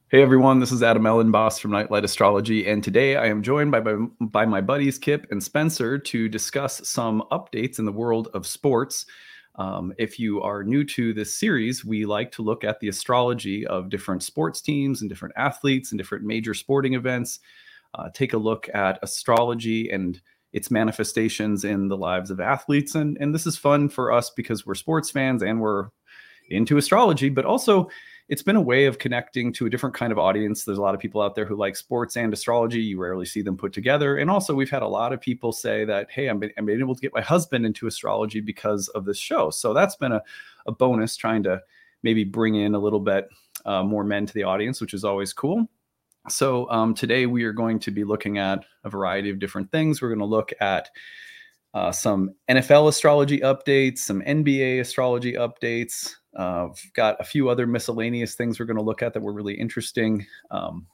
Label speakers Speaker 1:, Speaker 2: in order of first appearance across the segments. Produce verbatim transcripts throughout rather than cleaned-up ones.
Speaker 1: Hey everyone, this is Adam Ellenboss from Nightlight Astrology, and today I am joined by, by, by my buddies Kip and Spencer to discuss some updates in the world of sports. Um, if you are new to this series, we like to look at the astrology of different sports teams and different athletes and different major sporting events, uh, take a look at astrology and its manifestations in the lives of athletes. And, and this is fun for us because we're sports fans and we're into astrology, but also it's been a way of connecting to a different kind of audience. There's a lot of people out there who like sports and astrology. You rarely see them put together. And also we've had a lot of people say that, hey, I'm, I'm able to get my husband into astrology because of this show. So that's been a, a bonus, trying to maybe bring in a little bit uh, more men to the audience, which is always cool. So um, today we are going to be looking at a variety of different things. We're going to look at uh, some N F L astrology updates, some N B A astrology updates. Uh, we've got a few other miscellaneous things we're going to look at that were really interesting. Um,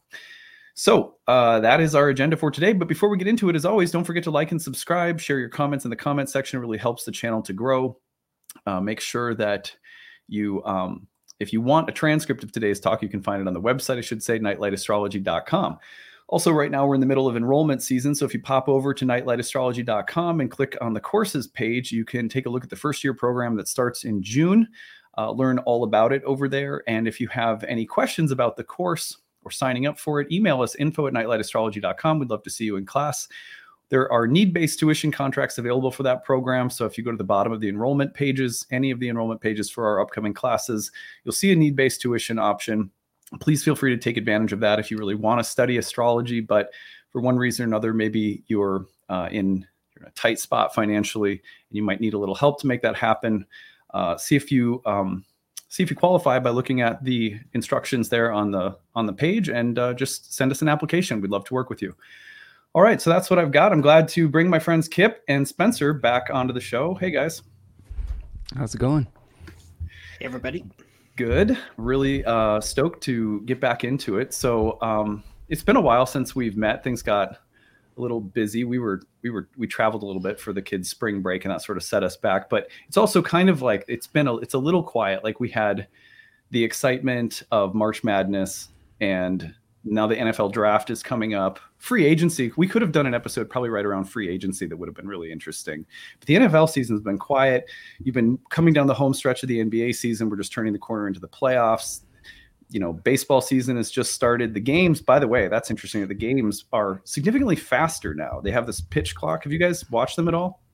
Speaker 1: so uh, that is our agenda for today. But before we get into it, as always, don't forget to like and subscribe, share your comments in the comment section. It really helps the channel to grow. Uh, make sure that you, um, if you want a transcript of today's talk, you can find it on the website, I should say, nightlight astrology dot com. Also, right now, we're in the middle of enrollment season. So if you pop over to nightlight astrology dot com and click on the courses page, you can take a look at the first year program that starts in June. Uh, learn all about it over there. And if you have any questions about the course or signing up for it, email us info at nightlight astrology dot com. We'd love to see you in class. There are need-based tuition contracts available for that program. So if you go to the bottom of the enrollment pages, any of the enrollment pages for our upcoming classes, you'll see a need-based tuition option. Please feel free to take advantage of that if you really want to study astrology, but for one reason or another, maybe you're uh, in, you're in a tight spot financially and you might need a little help to make that happen. Uh, see if you um, see if you qualify by looking at the instructions there on the on the page, and uh, just send us an application. We'd love to work with you. All right, so that's what I've got. I'm glad to bring my friends Kip and Spencer back onto the show. Hey guys,
Speaker 2: how's it going?
Speaker 3: Hey everybody.
Speaker 1: Good. Really uh, stoked to get back into it. So um, it's been a while since we've met. Things got a little busy. We were, we were, we traveled a little bit for the kids' spring break, and that sort of set us back. But it's also kind of like it's been, a, it's a little quiet. Like we had the excitement of March Madness, and now the N F L draft is coming up. Free agency. We could have done an episode probably right around free agency that would have been really interesting. But the N F L season has been quiet. You've been coming down the home stretch of the N B A season. We're just turning the corner into the playoffs. You know, baseball season has just started. The games, by the way, that's interesting. The games are significantly faster now. They have this pitch clock. Have you guys watched them at all?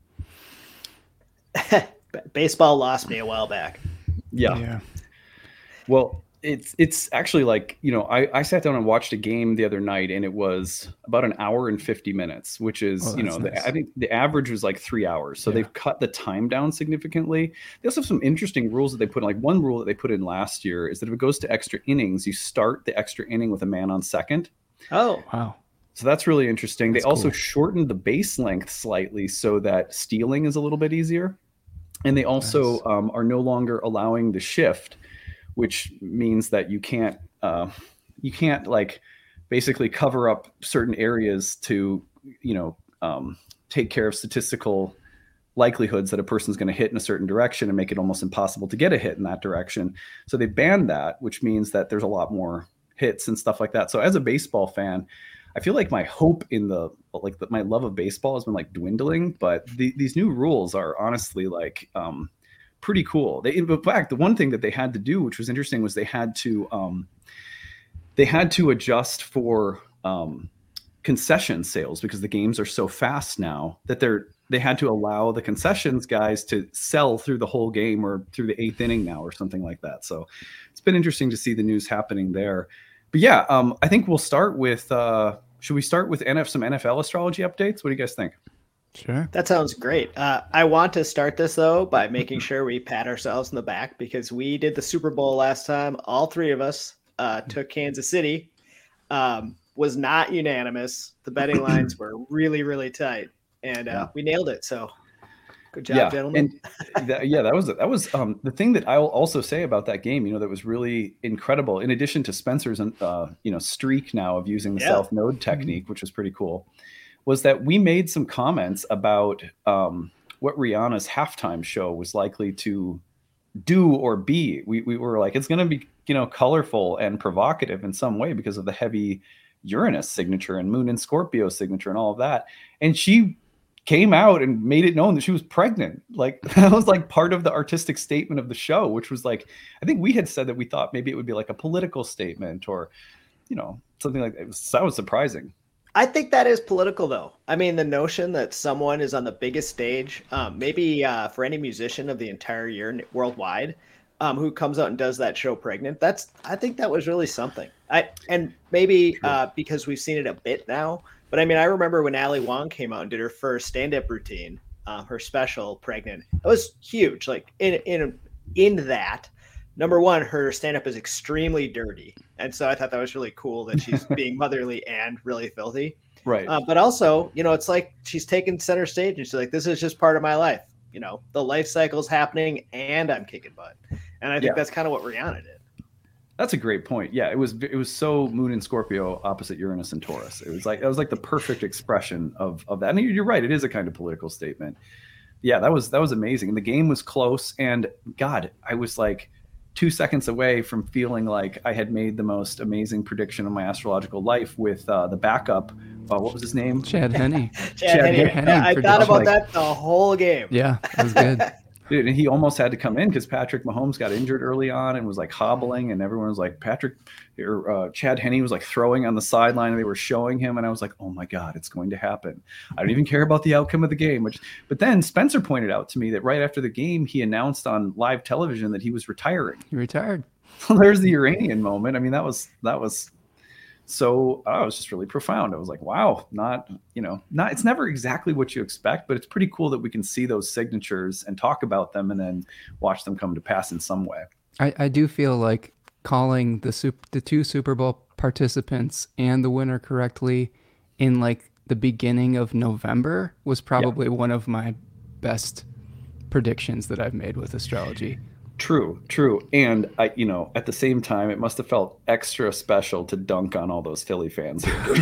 Speaker 3: Baseball lost me a while back.
Speaker 1: Yeah. yeah. Well, it's it's actually like, you know, I, I sat down and watched a game the other night, and it was about an hour and fifty minutes, which is, oh, you know, nice. the, I think the average was like three hours. So yeah. They've cut the time down significantly. They also have some interesting rules that they put in. Like one rule that they put in last year is that if it goes to extra innings, you start the extra inning with a man on second.
Speaker 3: Oh,
Speaker 2: wow.
Speaker 1: So that's really interesting. That's they also
Speaker 2: cool. shortened
Speaker 1: the base length slightly so that stealing is a little bit easier. And they also nice. um, are no longer allowing the shift, which means that you can't, uh, you can't like basically cover up certain areas to, you know, um, take care of statistical likelihoods that a person's going to hit in a certain direction and make it almost impossible to get a hit in that direction. So they banned that, which means that there's a lot more hits and stuff like that. So as a baseball fan, I feel like my hope in the, like the, my love of baseball has been like dwindling, but the, these new rules are honestly like, um, pretty cool. They, in fact, the one thing that they had to do, which was interesting, was they had to um, they had to adjust for um, concession sales because the games are so fast now that they're they had to allow the concessions guys to sell through the whole game or through the eighth inning now or something like that. So it's been interesting to see the news happening there. But yeah, um, I think we'll start with. Uh, should we start with N F some N F L astrology updates? What do you guys think?
Speaker 2: Sure.
Speaker 3: That sounds great. Uh, I want to start this, though, by making sure we pat ourselves in the back because we did the Super Bowl last time. All three of us uh, took Kansas City. Um, was not unanimous. The betting lines were really, really tight, and uh, yeah. we nailed it. So good job,
Speaker 1: yeah.
Speaker 3: gentlemen.
Speaker 1: And that, yeah, that was that was um, the thing that I'll also say about that game, you know, that was really incredible. In addition to Spencer's, uh, you know, streak now of using the
Speaker 3: yeah.
Speaker 1: South Node technique, which was pretty cool, was that we made some comments about um, what Rihanna's halftime show was likely to do or be. We we were like, it's going to be you know, colorful and provocative in some way because of the heavy Uranus signature and Moon and Scorpio signature and all of that. And she came out and made it known that she was pregnant. Like that was like part of the artistic statement of the show, which was like, I think we had said that we thought maybe it would be like a political statement or, you know, something like that. It was, that was surprising.
Speaker 3: I think that is political, though. I mean, the notion that someone is on the biggest stage, um, maybe uh, for any musician of the entire year worldwide, um, who comes out and does that show pregnant, that's I think that was really something. I and maybe uh, because we've seen it a bit now, but I mean, I remember when Ali Wong came out and did her first stand-up routine, um, her special pregnant. It was huge. Like in in in that. Number one, her stand-up is extremely dirty. And so I thought that was really cool that she's being motherly and really filthy.
Speaker 1: Right.
Speaker 3: Uh, but also, you know, it's like she's taken center stage and she's like, this is just part of my life. You know, the life cycle's happening and I'm kicking butt. And I think
Speaker 1: yeah.
Speaker 3: that's kind of what Rihanna did.
Speaker 1: That's a great point. Yeah, it was it was so Moon and Scorpio opposite Uranus and Taurus. It was like it was like the perfect expression of, of that. And you're right, it is a kind of political statement. Yeah, that was that was amazing. And the game was close. And God, I was like two seconds away from feeling like I had made the most amazing prediction of my astrological life with uh, the backup. Uh, what was his name?
Speaker 2: Chad Henne.
Speaker 3: Chad,
Speaker 1: Chad
Speaker 3: Henne.
Speaker 2: Henne
Speaker 3: I
Speaker 2: prediction.
Speaker 3: thought about
Speaker 1: like,
Speaker 3: that the whole game.
Speaker 2: Yeah, that was good.
Speaker 1: Dude, and he almost had to come in because Patrick Mahomes got injured early on and was like hobbling, and everyone was like, Patrick or uh, Chad Henne was like throwing on the sideline, and they were showing him, and I was like, oh my God, it's going to happen. I don't even care about the outcome of the game. Which, but then Spencer pointed out to me that right after the game, he announced on live television that he was retiring.
Speaker 2: He retired.
Speaker 1: So there's the Uranian moment. I mean, that was that was so oh, it was just really profound. I was like, wow, not, you know, not, it's never exactly what you expect, but it's pretty cool that we can see those signatures and talk about them and then watch them come to pass in some way.
Speaker 2: I, I do feel like calling the super, the two Super Bowl participants and the winner correctly in like the beginning of November was probably yeah. one of my best predictions that I've made with astrology.
Speaker 1: True, true. And I, you know, at the same time, it must have felt extra special to dunk on all those Philly fans.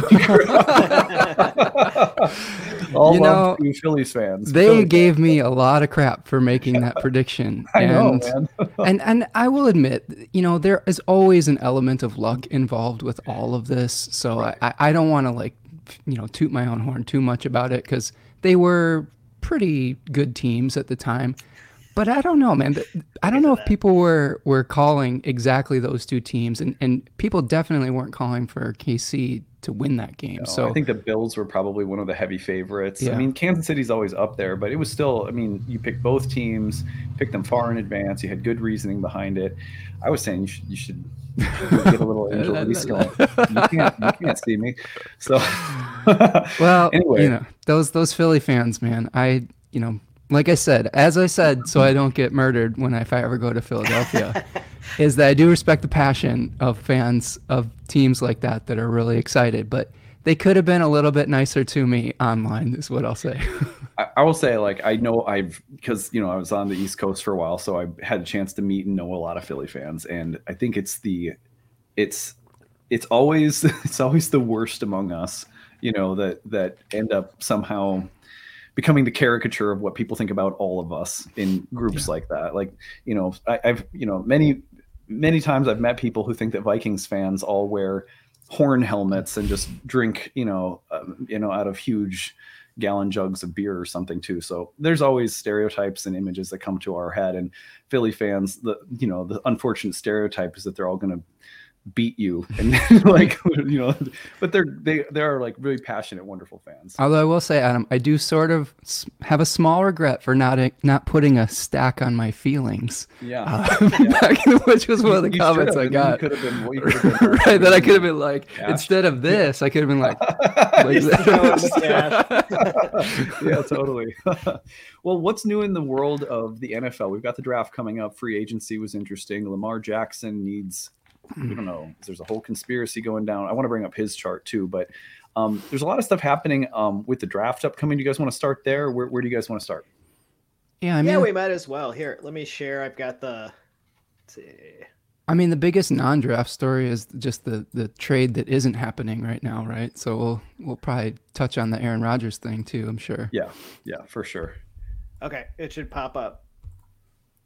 Speaker 1: all
Speaker 2: you know,
Speaker 1: you Phillies fans.
Speaker 2: They
Speaker 1: Philly
Speaker 2: gave
Speaker 1: fans.
Speaker 2: me a lot of crap for making that prediction.
Speaker 1: I
Speaker 2: and,
Speaker 1: know, man.
Speaker 2: and and I will admit, you know, there is always an element of luck involved with all of this. So right. I, I don't want to like, you know, toot my own horn too much about it because they were pretty good teams at the time. But I don't know, man. I don't know if people were, were calling exactly those two teams, and, and people definitely weren't calling for K C to win that game.
Speaker 1: No,
Speaker 2: so
Speaker 1: I think the Bills were probably one of the heavy favorites.
Speaker 2: Yeah.
Speaker 1: I mean, Kansas City's always up there, but it was still, I mean, you picked both teams, picked them far in advance. You had good reasoning behind it. I was saying you should you should get a little angel release going. You can't you can't see me. So
Speaker 2: well,
Speaker 1: anyway,
Speaker 2: you know, those those Philly fans, man. I you know. Like I said, as I said, so I don't get murdered when I, if I ever go to Philadelphia, is that I do respect the passion of fans of teams like that that are really excited, but they could have been a little bit nicer to me online, is what I'll say.
Speaker 1: I, I will say, like, I know I've, because, you know, I was on the East Coast for a while, so I had a chance to meet and know a lot of Philly fans, and I think it's the, it's, it's always, it's always the worst among us, you know, that, that end up somehow becoming the caricature of what people think about all of us in groups yeah. like that. Like, you know, I, I've, you know, many, many times I've met people who think that Vikings fans all wear horn helmets and just drink, you know, um, you know, out of huge gallon jugs of beer or something too. So there's always stereotypes and images that come to our head, and Philly fans, the, you know, the unfortunate stereotype is that they're all going to beat you and like, you know, but they're they they are like really passionate, wonderful fans.
Speaker 2: Although I will say, Adam, I do sort of have a small regret for not not putting a stack on my feelings.
Speaker 1: Yeah,
Speaker 2: uh,
Speaker 1: yeah.
Speaker 2: Back, which was one of the
Speaker 1: you
Speaker 2: comments I got.
Speaker 1: You could have been, well, you could have been
Speaker 2: right, that I could have been like,
Speaker 1: Gosh.
Speaker 2: instead of this, I could have been like, like
Speaker 1: yeah, totally. Well, what's new in the world of the N F L? We've got the draft coming up. Free agency was interesting. Lamar Jackson needs, I don't know, there's a whole conspiracy going down. I want to bring up his chart too, but um, there's a lot of stuff happening um, with the draft upcoming. Do you guys want to start there? Where, where do you guys want to start?
Speaker 2: Yeah, I mean,
Speaker 3: yeah, we might as well. Here, let me share. I've got the, let's see.
Speaker 2: I mean, the biggest non-draft story is just the, the trade that isn't happening right now, right? So we'll we'll probably touch on the Aaron Rodgers thing too, I'm sure.
Speaker 1: Yeah, yeah, for sure.
Speaker 3: Okay, it should pop up.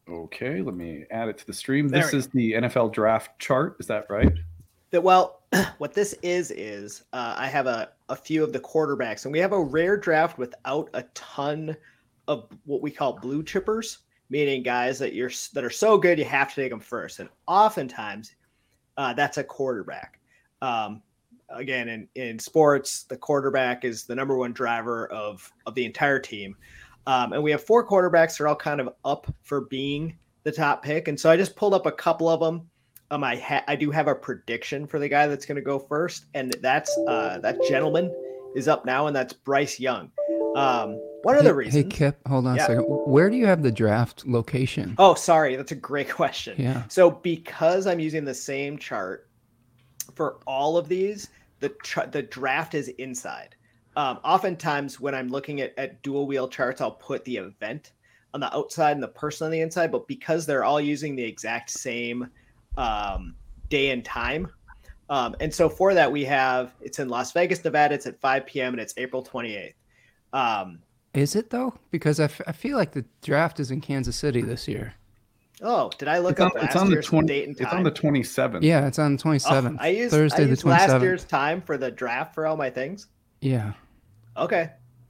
Speaker 1: Okay, let me add it to the stream.
Speaker 3: There
Speaker 1: This
Speaker 3: we
Speaker 1: is the N F L draft chart. Is that right?
Speaker 3: That well, what this is is uh, I have a, a few of the quarterbacks, and we have a rare draft without a ton of what we call blue chippers, meaning guys that you're that are so good you have to take them first. And oftentimes, uh, that's a quarterback. Um, again, in, in sports, the quarterback is the number one driver of of the entire team. Um, and we have four quarterbacks that are all kind of up for being the top pick. And so I just pulled up a couple of them. Um, I ha- I do have a prediction for the guy that's going to go first, and that's uh, that gentleman is up now, and that's Bryce Young. Um, one
Speaker 2: hey,
Speaker 3: of the reasons.
Speaker 2: Hey, Kip, hold on
Speaker 3: yeah.
Speaker 2: a second. Where do you have the draft location?
Speaker 3: Oh, sorry, that's a great question.
Speaker 2: Yeah.
Speaker 3: So because I'm using the same chart for all of these, the tr- the draft is inside. Um, oftentimes when I'm looking at, at dual wheel charts, I'll put the event on the outside and the person on the inside, but because they're all using the exact same um, day and time. Um, and so for that, we have, it's in Las Vegas, Nevada. It's at five p.m. and it's April twenty-eighth. Um,
Speaker 2: Is it though? Because I, f- I feel like the draft is in Kansas City this year.
Speaker 3: oh, did I look
Speaker 1: It's on,
Speaker 3: up last
Speaker 1: it's on the
Speaker 3: year's
Speaker 1: twenty.
Speaker 3: date and time?
Speaker 1: It's on the twenty-seventh.
Speaker 2: Yeah, it's on the twenty-seventh.
Speaker 3: Oh, I used,
Speaker 2: Thursday
Speaker 3: I
Speaker 2: the
Speaker 3: used last
Speaker 2: twenty-seventh.
Speaker 3: year's time for the draft for all my things.
Speaker 2: Yeah.
Speaker 3: Okay.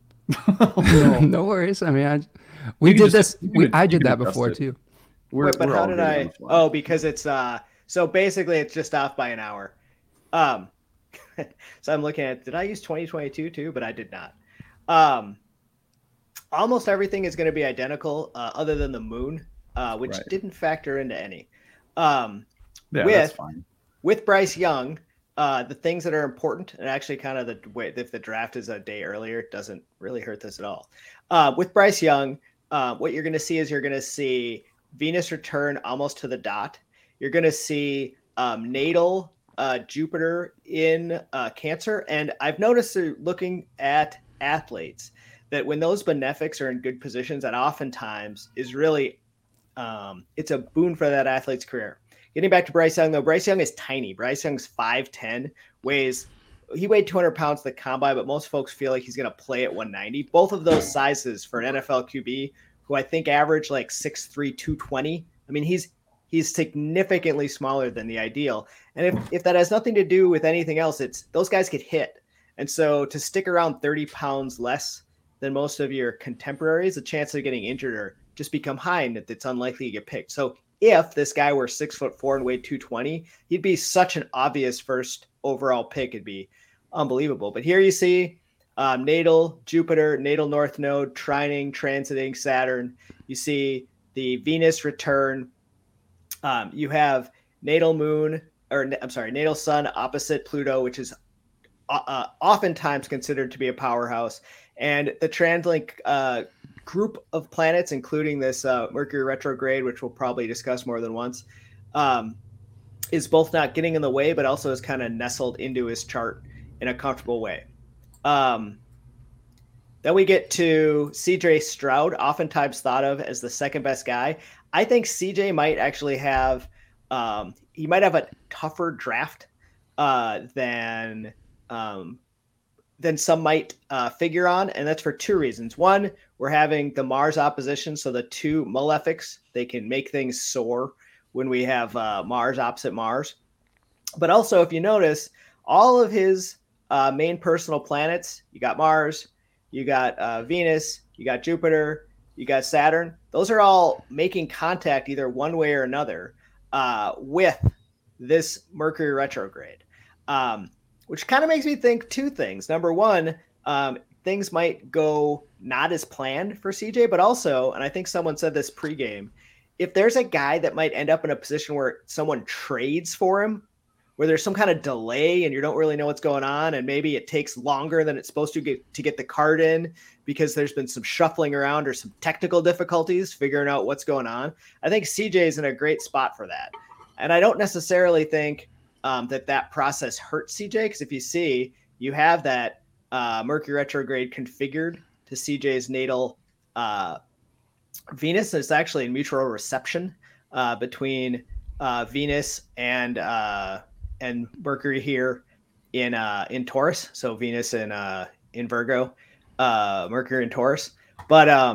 Speaker 1: no.
Speaker 2: No worries. I mean, I, we
Speaker 1: You
Speaker 2: did
Speaker 1: can just-
Speaker 2: this.
Speaker 1: you
Speaker 2: We,
Speaker 1: can-
Speaker 2: I
Speaker 1: you
Speaker 2: did
Speaker 1: can
Speaker 2: that
Speaker 1: adjust
Speaker 2: before
Speaker 1: it.
Speaker 2: too.
Speaker 1: We're,
Speaker 3: Wait, but
Speaker 1: we're
Speaker 3: how
Speaker 1: all
Speaker 3: did
Speaker 1: good on
Speaker 3: I?
Speaker 1: the fly.
Speaker 3: Oh, because it's uh. So basically, it's just off by an hour. Um, so I'm looking at. Did I use twenty twenty-two too? But I did not. Um, almost everything is going to be identical, uh, other than the moon, uh, which
Speaker 1: Right.
Speaker 3: didn't factor into any. Um,
Speaker 1: Yeah,
Speaker 3: with
Speaker 1: that's fine.
Speaker 3: with Bryce Young, uh, the things that are important, and actually, kind of the way if the draft is a day earlier, it doesn't really hurt this at all. Uh, with Bryce Young, uh, what you're going to see is you're going to see Venus return almost to the dot. You're going to see um, natal uh, Jupiter in uh, Cancer. And I've noticed uh, looking at athletes that when those benefics are in good positions, that oftentimes is really, um, it's a boon for that athlete's career. Getting back to Bryce Young, though, Bryce Young is tiny. Bryce Young's five ten, weighs, he weighed two hundred pounds at the combine, but most folks feel like he's going to play at one ninety. Both of those sizes for an N F L Q B, who I think average like six three, two twenty. I mean, he's he's significantly smaller than the ideal. And if, if that has nothing to do with anything else, it's those guys get hit. And so to stick around thirty pounds less than most of your contemporaries, the chance of getting injured or just become high, and it's unlikely to get picked. So if this guy were six foot four and weighed two twenty, he'd be such an obvious first overall pick. It'd be unbelievable. But here you see um, natal Jupiter, natal North Node, trining, transiting Saturn. You see the Venus return. Um, you have natal Moon, or I'm sorry, natal Sun opposite Pluto, which is uh, oftentimes considered to be a powerhouse. And the TransLink uh, group of planets, including this uh, Mercury retrograde, which we'll probably discuss more than once, um, is both not getting in the way, but also is kind of nestled into his chart in a comfortable way. Um, then we get to C J Stroud, oftentimes thought of as the second best guy. I think C J might actually have, um, he might have a tougher draft uh, than um, than some might uh, figure on, and that's for two reasons. One, we're having the Mars opposition, so the two malefics, they can make things soar when we have uh, Mars opposite Mars. But also, if you notice, all of his uh, main personal planets, you got Mars, you got uh, Venus, you got Jupiter, you got Saturn. Those are all making contact either one way or another uh, with this Mercury retrograde. Um, which kind of makes me think two things. Number one, um, things might go not as planned for C J, but also, and I think someone said this pregame, if there's a guy that might end up in a position where someone trades for him, where there's some kind of delay and you don't really know what's going on, and maybe it takes longer than it's supposed to get to get the card in because there's been some shuffling around or some technical difficulties figuring out what's going on, I think C J is in a great spot for that. And I don't necessarily think Um, that that process hurts C J, because if you see, you have that uh, Mercury retrograde configured to C J's natal uh, Venus. It's actually in mutual reception uh, between uh, Venus and uh, and Mercury here in uh, in Taurus. So Venus in uh, in Virgo, uh, Mercury in Taurus. But um,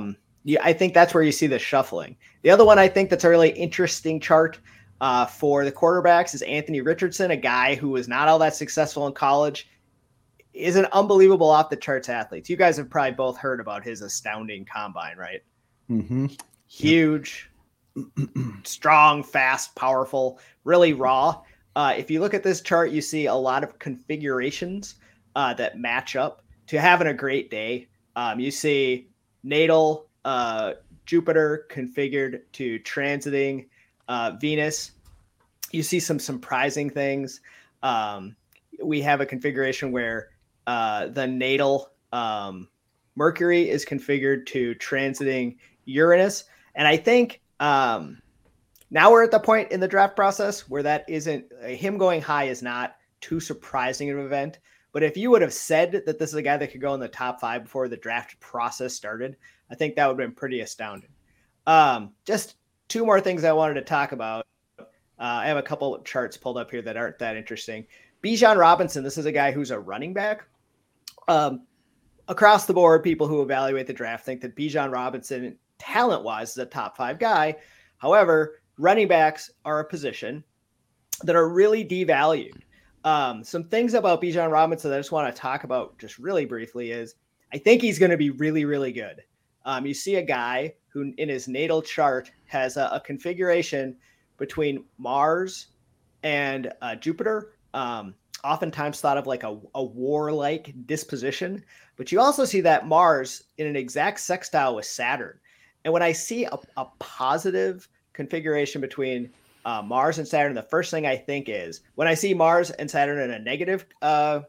Speaker 3: yeah, I think that's where you see the shuffling. The other one I think that's a really interesting chart uh, for the quarterbacks is Anthony Richardson, a guy who was not all that successful in college, is an unbelievable off the charts athlete. You guys have probably both heard about his astounding combine, right?
Speaker 4: Mm-hmm.
Speaker 3: Huge, yep. Strong, fast, powerful, really raw. Uh, if you look at this chart, you see a lot of configurations uh, that match up to having a great day. Um, you see natal uh, Jupiter configured to transiting uh, Venus. You see some surprising things. Um, we have a configuration where uh, the natal um, Mercury is configured to transiting Uranus. And I think um, now we're at the point in the draft process where that isn't uh, him going high is not too surprising of an event. But if you would have said that this is a guy that could go in the top five before the draft process started, I think that would have been pretty astounding. Um, just two more things I wanted to talk about. Uh, I have a couple of charts pulled up here that aren't that interesting. Bijan Robinson, this is a guy who's a running back. Um, across the board, people who evaluate the draft think that Bijan Robinson, talent-wise, is a top five guy. However, running backs are a position that are really devalued. Um, some things about Bijan Robinson that I just want to talk about just really briefly is I think he's going to be really, really good. Um, you see a guy who in his natal chart has a, a configuration between Mars and uh, Jupiter, um, oftentimes thought of like a, a warlike disposition. But you also see that Mars in an exact sextile with Saturn. And when I see a, a positive configuration between uh, Mars and Saturn, the first thing I think is when I see Mars and Saturn in a negative uh,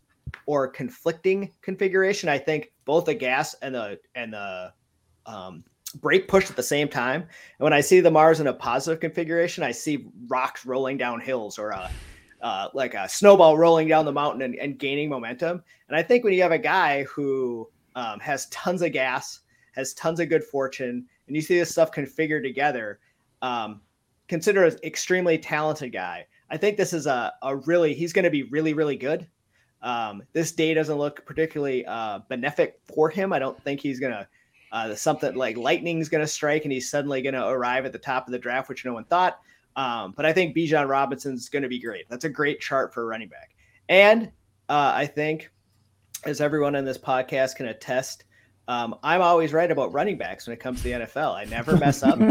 Speaker 3: or conflicting configuration, I think both the gas and the and the um, brake push at the same time. And when I see the Mars in a positive configuration, I see rocks rolling down hills or a uh, like a snowball rolling down the mountain and, and gaining momentum. And I think when you have a guy who um, has tons of gas, has tons of good fortune, and you see this stuff configured together, um, consider an extremely talented guy. I think this is a, a really, he's going to be really, really good. Um, this day doesn't look particularly uh, benefic for him. I don't think he's going to, uh, something like lightning's going to strike and he's suddenly going to arrive at the top of the draft, which no one thought. Um, but I think Bijan Robinson's going to be great. That's a great chart for a running back. And uh, I think, as everyone in this podcast can attest, um, I'm always right about running backs when it comes to the N F L. I never mess up.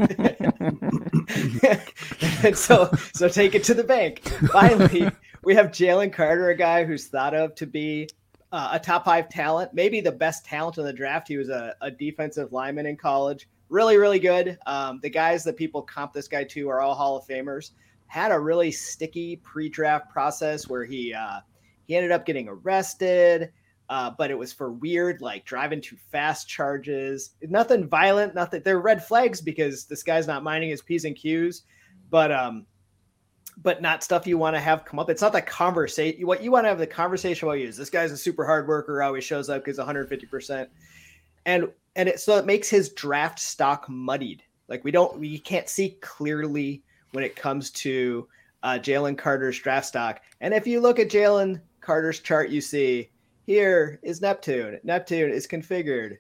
Speaker 3: And so, so take it to the bank. Finally, we have Jalen Carter, a guy who's thought of to be uh, a top five talent, maybe the best talent in the draft. He was a, a defensive lineman in college. Really, really good. Um, the guys that people comp this guy to are all Hall of Famers. Had a really sticky pre-draft process where he uh, he ended up getting arrested, uh, but it was for weird, like driving too fast charges. Nothing violent, nothing. They're red flags because this guy's not minding his P's and Q's, but um, but not stuff you want to have come up. It's not the conversation. What you want to have the conversation about you is this guy's a super hard worker, always shows up because one hundred fifty percent, and and it so it makes his draft stock muddied. Like we don't, we can't see clearly when it comes to uh, Jalen Carter's draft stock. And if you look at Jalen Carter's chart, you see here is Neptune. Neptune is configured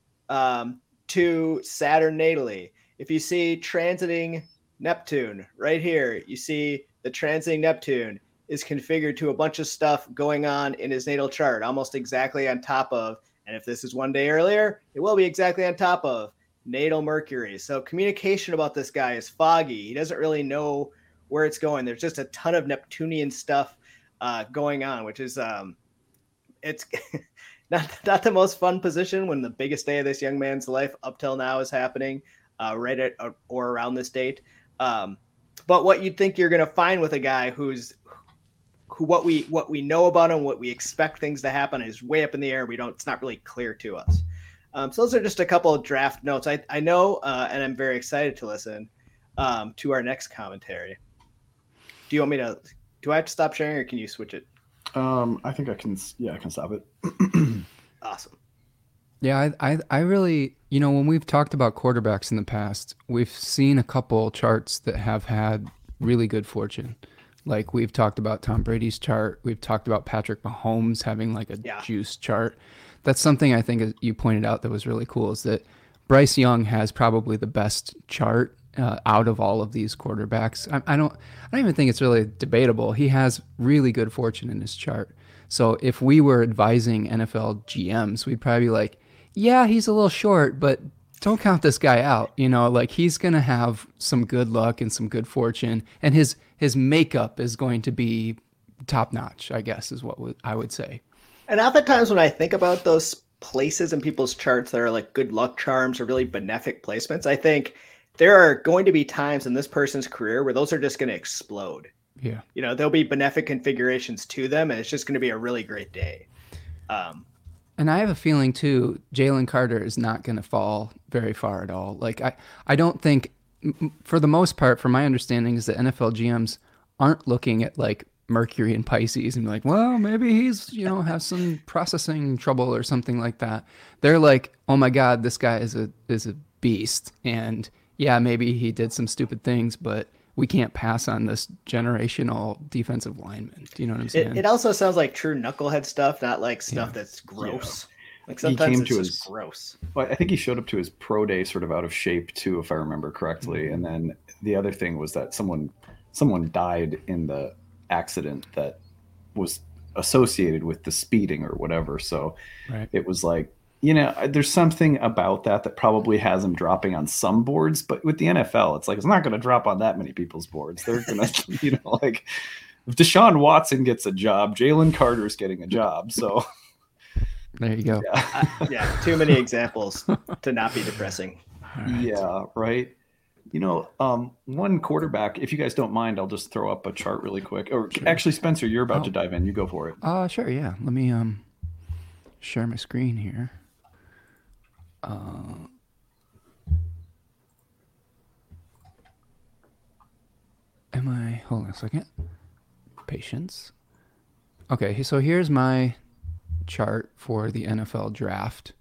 Speaker 3: um, to Saturn natally. If you see transiting Neptune right here, you see the transiting Neptune is configured to a bunch of stuff going on in his natal chart, almost exactly on top of, and if this is one day earlier, it will be exactly on top of natal Mercury. So communication about this guy is foggy. He doesn't really know where it's going. There's just a ton of Neptunian stuff uh, going on, which is um, it's not not the most fun position when the biggest day of this young man's life up till now is happening uh, right at or, or around this date. Um, but what you'd think you're going to find with a guy who's who what we what we know about him, what we expect things to happen is way up in the air. We don't. It's not really clear to us. Um, so those are just a couple of draft notes. I, I know, uh, and I'm very excited to listen um, to our next commentary. Do you want me to, do I have to stop sharing or can you switch it?
Speaker 4: Um, I think I can, yeah, I can stop it.
Speaker 3: Awesome.
Speaker 2: Yeah, I, I, I really, you know, when we've talked about quarterbacks in the past, we've seen a couple charts that have had really good fortune. Like we've talked about Tom Brady's chart. We've talked about Patrick Mahomes having like a
Speaker 3: yeah.
Speaker 2: juice chart. That's something I think you pointed out that was really cool is that Bryce Young has probably the best chart uh, out of all of these quarterbacks. I, I don't I don't even think it's really debatable. He has really good fortune in his chart. So if we were advising N F L G Ms, we'd probably be like, yeah, he's a little short, but don't count this guy out. You know, like he's going to have some good luck and some good fortune, and his his makeup is going to be top notch, I guess, is what w- I would say.
Speaker 3: And oftentimes when I think about those places in people's charts that are like good luck charms or really benefic placements, I think there are going to be times in this person's career where those are just going to explode.
Speaker 2: Yeah.
Speaker 3: You know, there'll be benefic configurations to them, and it's just going to be a really great day. Um,
Speaker 2: And I have a feeling too, Jalen Carter is not going to fall very far at all. Like I, I don't think, m- for the most part, from my understanding, is that N F L G Ms aren't looking at like Mercury and Pisces and be like, well, maybe he's, you know, has some processing trouble or something like that. They're like, oh my God, this guy is a is a beast, and yeah, maybe he did some stupid things, but we can't pass on this generational defensive lineman. Do you know what I'm saying?
Speaker 3: it, it also sounds like true knucklehead stuff, not like stuff
Speaker 2: Yeah.
Speaker 3: that's gross.
Speaker 4: Yeah.
Speaker 3: Like sometimes
Speaker 4: came
Speaker 3: it's
Speaker 4: to
Speaker 3: just
Speaker 4: his-
Speaker 3: gross.
Speaker 4: Well, I think he showed up to his pro day sort of out of shape too, if I remember correctly.
Speaker 2: Mm-hmm.
Speaker 4: And then the other thing was that someone someone died in the accident that was associated with the speeding or whatever. So
Speaker 2: Right.
Speaker 4: it was like, you know, there's something about that that probably has him dropping on some boards, but with the N F L, it's like it's not going to drop on that many people's boards. They're going to, you know, like if Deshaun Watson gets a job, Jalen Carter's getting a job. So
Speaker 2: There you go.
Speaker 4: yeah,
Speaker 3: Uh, yeah, too many examples to not be depressing.
Speaker 2: All right.
Speaker 4: yeah, right. You know, um, one quarterback, if you guys don't mind, I'll just throw up a chart really quick. Or actually, Spencer, you're about
Speaker 2: Oh.
Speaker 4: to dive in. You go for it.
Speaker 2: Uh, sure, yeah. Let me um share my screen here. Uh, am I? Hold on a second. Patience. Okay, so here's my chart for the N F L draft,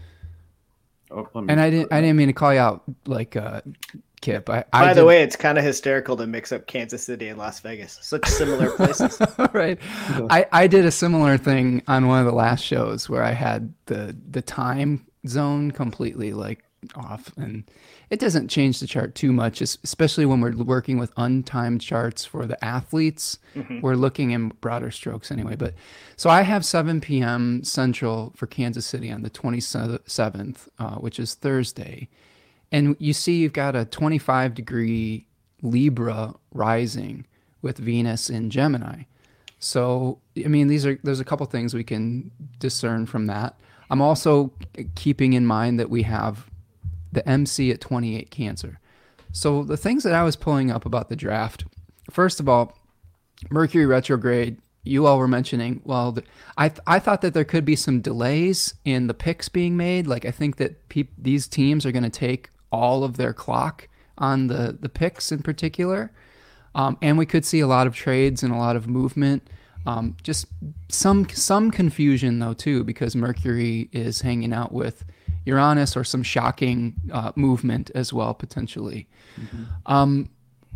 Speaker 4: Oh, let me-
Speaker 2: and I didn't. I didn't mean to call you out like uh, Kip. I, I
Speaker 3: By the
Speaker 2: did-
Speaker 3: way, it's kind of hysterical to mix up Kansas City and Las Vegas. Such similar places.
Speaker 2: right. I, I did a similar thing on one of the last shows where I had the the time zone completely like off, and it doesn't change the chart too much, es- especially when we're working with untimed charts for the athletes. We're looking in broader strokes anyway. But so I have seven p.m. Central for Kansas City on the twenty-seventh, uh, which is Thursday. And you see you've got a twenty-five degree Libra rising with Venus in Gemini. So, I mean, these are there's a couple things we can discern from that. I'm also keeping in mind that we have the M C at twenty-eight Cancer. So the things that I was pulling up about the draft, first of all, Mercury retrograde, you all were mentioning, well, the, I th- I thought that there could be some delays in the picks being made. Like I think that peop- these teams are going to take all of their clock on the, the picks in particular. Um, and we could see a lot of trades and a lot of movement. Um, just some some confusion though too, because Mercury is hanging out with Uranus, or some shocking uh, movement as well potentially. Um,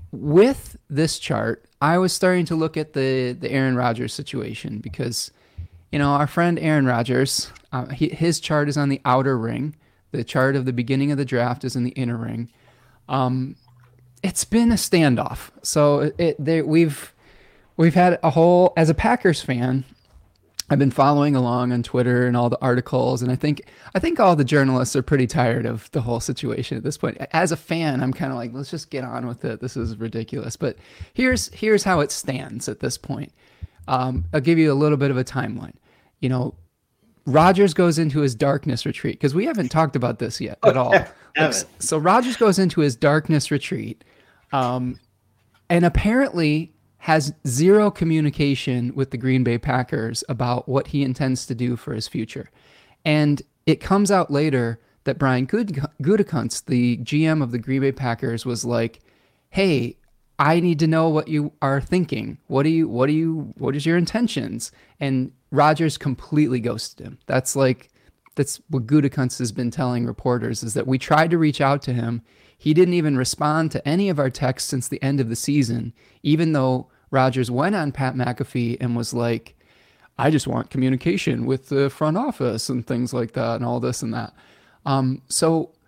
Speaker 2: with this chart, I was starting to look at the the Aaron Rodgers situation because, you know, our friend Aaron Rodgers, uh, he, his chart is on the outer ring. The chart of the beginning of the draft is in the inner ring. Um, it's been a standoff. So it, it they, we've we've had a whole, as a Packers fan, I've been following along on Twitter and all the articles, and I think I think all the journalists are pretty tired of the whole situation at this point. As a fan, I'm kind of like, let's just get on with it. This is ridiculous. But here's here's how it stands at this point. Um, I'll give you a little bit of a timeline. You know, Rodgers goes into his darkness retreat, because we haven't talked about this yet at all. Like,
Speaker 3: Haven't.
Speaker 2: so Rodgers goes into his darkness retreat, um, and apparently has zero communication with the Green Bay Packers about what he intends to do for his future. And it comes out later that Brian Gude- Gutekunst, the G M of the Green Bay Packers, was like, "Hey, I need to know what you are thinking. What do you, what do you, what is your intentions?" And Rodgers completely ghosted him. That's like, that's what Gutekunst has been telling reporters, is that we tried to reach out to him. He didn't even respond to any of our texts since the end of the season, even though Rodgers went on Pat McAfee and was like, I just want communication with the front office and things like that and all this and that. Um, so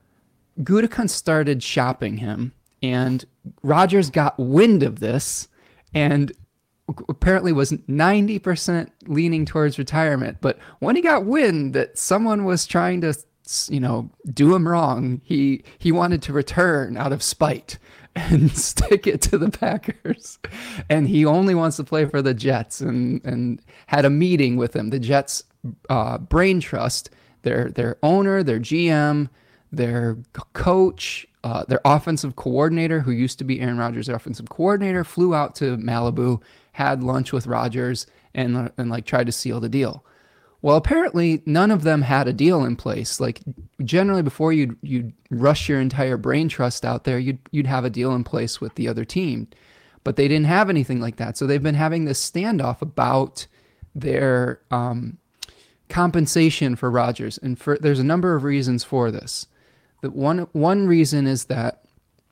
Speaker 2: Gutekunst started shopping him, and Rodgers got wind of this and apparently was ninety percent leaning towards retirement. But when he got wind that someone was trying to, you know, do him wrong, he he wanted to return out of spite and stick it to the Packers. And he only wants to play for the Jets, and and had a meeting with them. The Jets uh, brain trust, their their owner, their G M, their coach, uh, their offensive coordinator, who used to be Aaron Rodgers' offensive coordinator, flew out to Malibu, had lunch with Rodgers, and and like tried to seal the deal. Well, apparently none of them had a deal in place. Like generally, before you'd you'd rush your entire brain trust out there, you'd you'd have a deal in place with the other team, but they didn't have anything like that. So they've been having this standoff about their um, compensation for Rodgers, and for there's a number of reasons for this. The one one reason is that,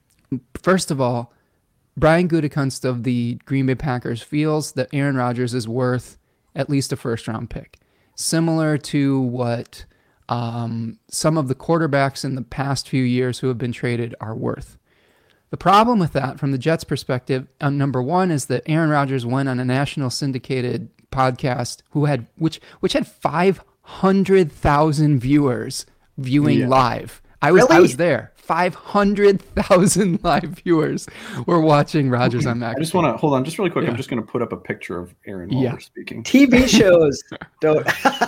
Speaker 2: first of all, Brian Gutekunst of the Green Bay Packers feels that Aaron Rodgers is worth at least a first round pick, similar to what um, some of the quarterbacks in the past few years who have been traded are worth. The problem with that, from the Jets' perspective, uh, number one, is that Aaron Rodgers went on a national syndicated podcast who had which which had five hundred thousand viewers viewing yeah. live. I was
Speaker 3: Really?
Speaker 2: I was there. five hundred thousand live viewers were watching Rodgers on McAfee.
Speaker 4: I just want to hold on just really quick.
Speaker 2: Yeah.
Speaker 4: I'm just going to put up a picture of Aaron while
Speaker 2: Yeah.
Speaker 4: we're speaking.
Speaker 3: T V shows don't.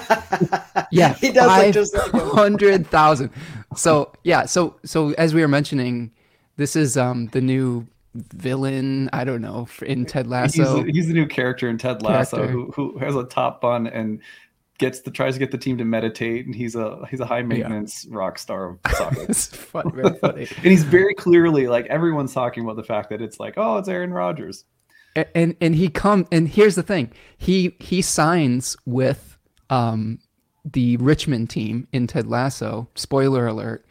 Speaker 2: Yeah,
Speaker 3: he does look just like
Speaker 2: five
Speaker 3: him.
Speaker 2: hundred thousand. So yeah, so so as we were mentioning, this is um the new villain. I don't know in Ted Lasso.
Speaker 4: He's, he's the new character in Ted Lasso
Speaker 2: Character.
Speaker 4: who who has a top bun and gets the tries to get the team to meditate, and he's a he's a high maintenance yeah. rock star of soccer.
Speaker 2: It's fun, very funny.
Speaker 4: And he's very clearly, like, everyone's talking about the fact that it's like, oh, it's Aaron Rodgers.
Speaker 2: And and, and he come and here's the thing. He he signs with um the Richmond team in Ted Lasso, spoiler alert,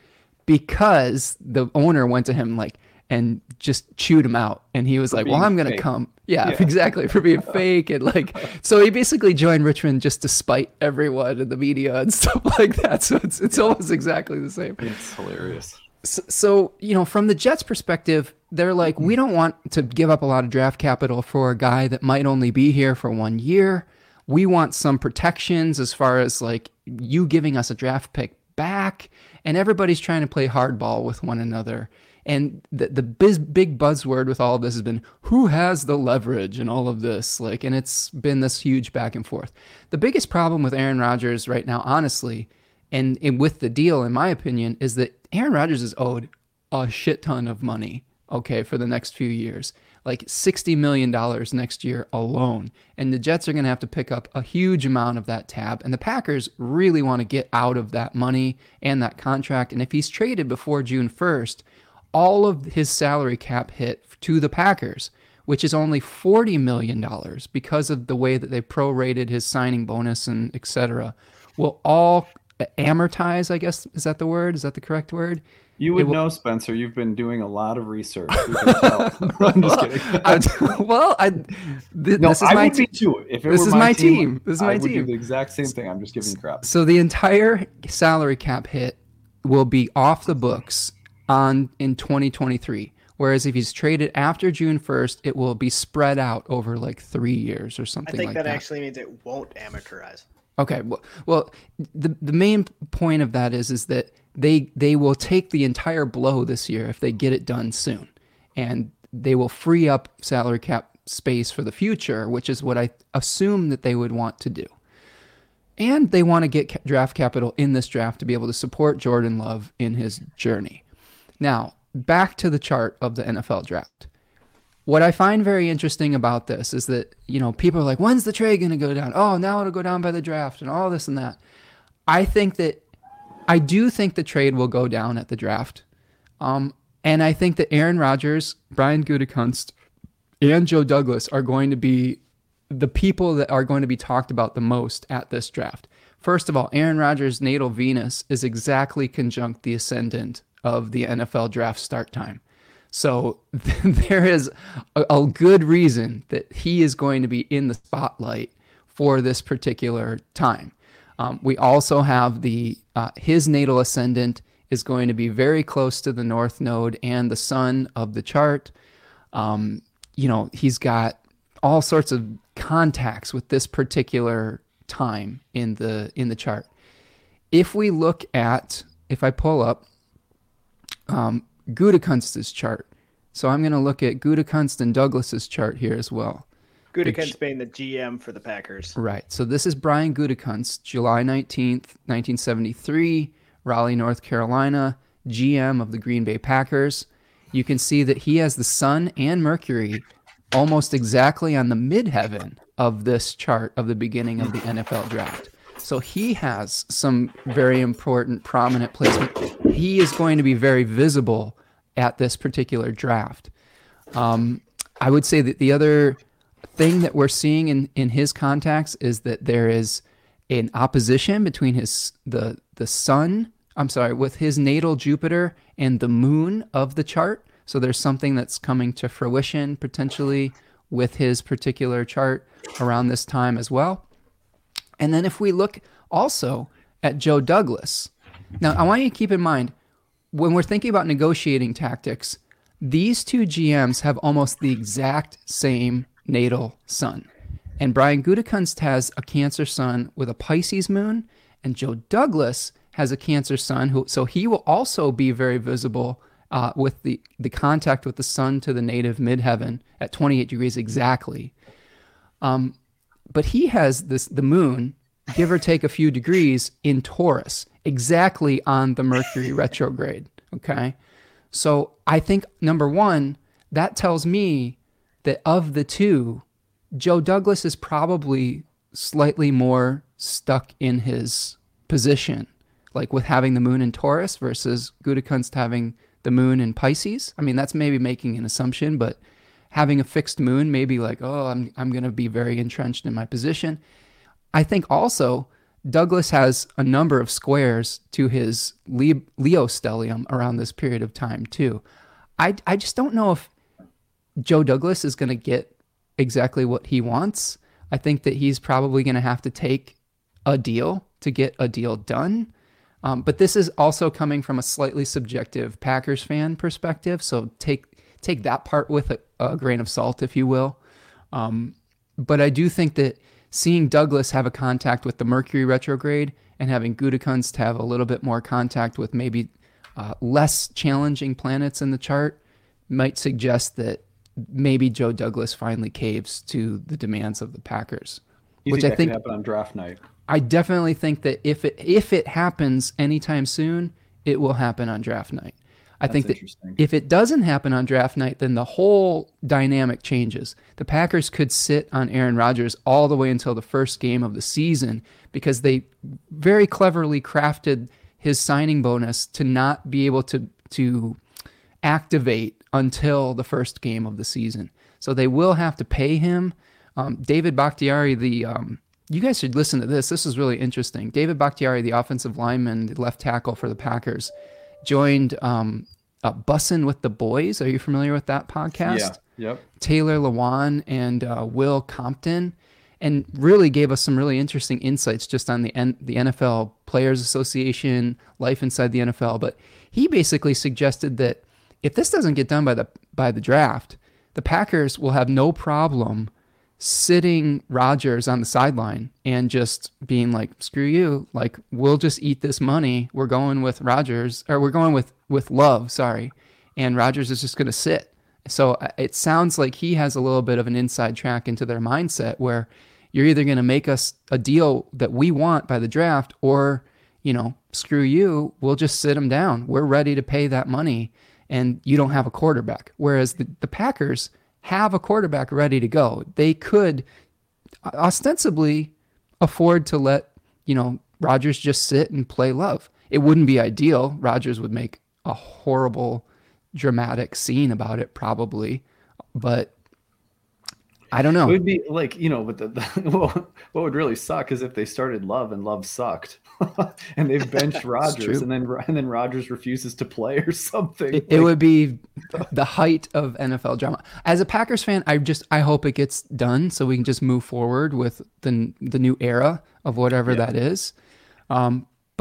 Speaker 2: because the owner went to him like and just chewed him out, and he was
Speaker 4: For
Speaker 2: like, well, I'm gonna
Speaker 4: fake.
Speaker 2: come yeah,
Speaker 4: Yeah.
Speaker 2: exactly, for being fake. And like, so he basically joined Richmond just to spite everyone in the media and stuff like that. So it's it's almost exactly the same.
Speaker 4: It's hilarious.
Speaker 2: So, so, you know, from the Jets' perspective, they're like, we don't want to give up a lot of draft capital for a guy that might only be here for one year. We want some protections as far as like you giving us a draft pick back, and everybody's trying to play hardball with one another. And the the big, big buzzword with all of this has been who has the leverage and all of this, like, and it's been this huge back and forth. The biggest problem with Aaron Rodgers right now, honestly, and, and with the deal, in my opinion, is that Aaron Rodgers is owed a shit ton of money, okay, for the next few years, like sixty million dollars next year alone. And the Jets are going to have to pick up a huge amount of that tab. And the Packers really want to get out of that money and that contract. And if he's traded before June first, all of his salary cap hit to the Packers, which is only forty million dollars because of the way that they prorated his signing bonus and et cetera, will all amortize, I guess. Is that the word? Is that the correct word?
Speaker 4: You would
Speaker 2: will-
Speaker 4: know, Spencer. You've been doing a lot of research. We can tell. I'm just kidding.
Speaker 2: I- well, I, th-
Speaker 4: No,
Speaker 2: this is
Speaker 4: I
Speaker 2: my
Speaker 4: would
Speaker 2: te-
Speaker 4: be too. If it
Speaker 2: this
Speaker 4: were
Speaker 2: is
Speaker 4: my,
Speaker 2: my
Speaker 4: team,
Speaker 2: team. This is my
Speaker 4: I would
Speaker 2: team.
Speaker 4: do the exact same thing. I'm just giving you crap.
Speaker 2: So the entire salary cap hit will be off the books on in twenty twenty-three. Whereas if he's traded after June first, it will be spread out over like three years or
Speaker 3: I
Speaker 2: something
Speaker 3: think
Speaker 2: like
Speaker 3: that,
Speaker 2: that.
Speaker 3: actually means it won't amortize.
Speaker 2: Okay, well, well, the the main point of that is is that they they will take the entire blow this year if they get it done soon, and they will free up salary cap space for the future, which is what I assume that they would want to do. And they want to get ca- draft capital in this draft to be able to support Jordan Love in his journey. Now, back to the chart of the N F L draft. What I find very interesting about this is that, you know, people are like, when's the trade going to go down? Oh, now it'll go down by the draft and all this and that. I think that, I do think the trade will go down at the draft. Um, and I think that Aaron Rodgers, Brian Gutekunst, and Joe Douglas are going to be the people that are going to be talked about the most at this draft. First of all, Aaron Rodgers' natal Venus is exactly conjunct the ascendant of the N F L draft start time. So there is a, a good reason that he is going to be in the spotlight for this particular time. Um, we also have the uh, his natal ascendant is going to be very close to the north node and the sun of the chart. Um, you know, he's got all sorts of contacts with this particular time in the in the chart. If we look at, if I pull up um, Gutekunst's chart, so I'm going to look at Gutekunst and Douglas's chart here as well.
Speaker 3: Gutekunst being the G M for the Packers.
Speaker 2: Right. So this is Brian Gutekunst, July nineteenth, nineteen seventy-three, Raleigh, North Carolina, G M of the Green Bay Packers. You can see that he has the sun and Mercury almost exactly on the midheaven of this chart of the beginning of the N F L draft. So he has some very important, prominent placement. He is going to be very visible at this particular draft. Um, I would say that the other thing that we're seeing in, in his contacts is that there is an opposition between his the the sun, I'm sorry, with his natal Jupiter and the moon of the chart. So there's something that's coming to fruition potentially with his particular chart around this time as well. And then if we look also at Joe Douglas, now I want you to keep in mind, when we're thinking about negotiating tactics, these two G Ms have almost the exact same natal sun. And Brian Gutekunst has a Cancer sun with a Pisces moon, and Joe Douglas has a Cancer sun, who, so he will also be very visible uh, with the, the contact with the sun to the native midheaven at twenty-eight degrees exactly. Um, but he has this the moon, give or take a few degrees, in Taurus, exactly on the Mercury retrograde, okay? So I think, number one, that tells me that of the two, Joe Douglas is probably slightly more stuck in his position, like with having the moon in Taurus versus Gutekunst having the moon in Pisces. I mean, that's maybe making an assumption, but having a fixed moon, maybe like, oh, I'm I'm going to be very entrenched in my position. I think also Douglas has a number of squares to his Leo stellium around this period of time too. I, I just don't know if Joe Douglas is going to get exactly what he wants. I think that he's probably going to have to take a deal to get a deal done. Um, but this is also coming from a slightly subjective Packers fan perspective, so take take that part with a, a grain of salt, if you will. Um, but I do think that seeing Douglas have a contact with the Mercury retrograde and having Gutekunst have a little bit more contact with maybe uh, less challenging planets in the chart might suggest that maybe Joe Douglas finally caves to the demands of the Packers.
Speaker 4: You
Speaker 2: which
Speaker 4: think
Speaker 2: I
Speaker 4: that
Speaker 2: think
Speaker 4: could happen on draft night?
Speaker 2: I definitely think that if it if it happens anytime soon, it will happen on draft night. I
Speaker 4: That's
Speaker 2: think that if it doesn't happen on draft night, then the whole dynamic changes. The Packers could sit on Aaron Rodgers all the way until the first game of the season because they very cleverly crafted his signing bonus to not be able to to activate until the first game of the season. So they will have to pay him. Um, David Bakhtiari, the um, you guys should listen to this. This is really interesting. David Bakhtiari, the offensive lineman, the left tackle for the Packers, joined um, uh, Bussin' with the Boys. Are you familiar with that podcast?
Speaker 4: Yeah. Yep.
Speaker 2: Taylor Lewan and uh, Will Compton, and really gave us some really interesting insights just on the N- the N F L Players Association, life inside the N F L. But he basically suggested that if this doesn't get done by the by the draft, the Packers will have no problem sitting Rodgers on the sideline and just being like, screw you, like, we'll just eat this money. We're going with Rodgers, or we're going with, with Love, sorry. And Rodgers is just going to sit. So it sounds like he has a little bit of an inside track into their mindset where you're either going to make us a deal that we want by the draft or, you know, screw you, we'll just sit them down. We're ready to pay that money and you don't have a quarterback. Whereas the, the Packers have a quarterback ready to go. They could ostensibly afford to let, you know, Rodgers just sit and play Love. It wouldn't be ideal. Rodgers would make a horrible, dramatic scene about it probably, but I don't know.
Speaker 4: It would be like, you know, but the, the what would really suck is if they started Love and Love sucked, and they've benched Rodgers, and then and then Rodgers refuses to play or something.
Speaker 2: It, like, it would be the height of N F L drama. As a Packers fan, I just I hope it gets done so we can just move forward with the the new era of whatever yeah. that is. Um, but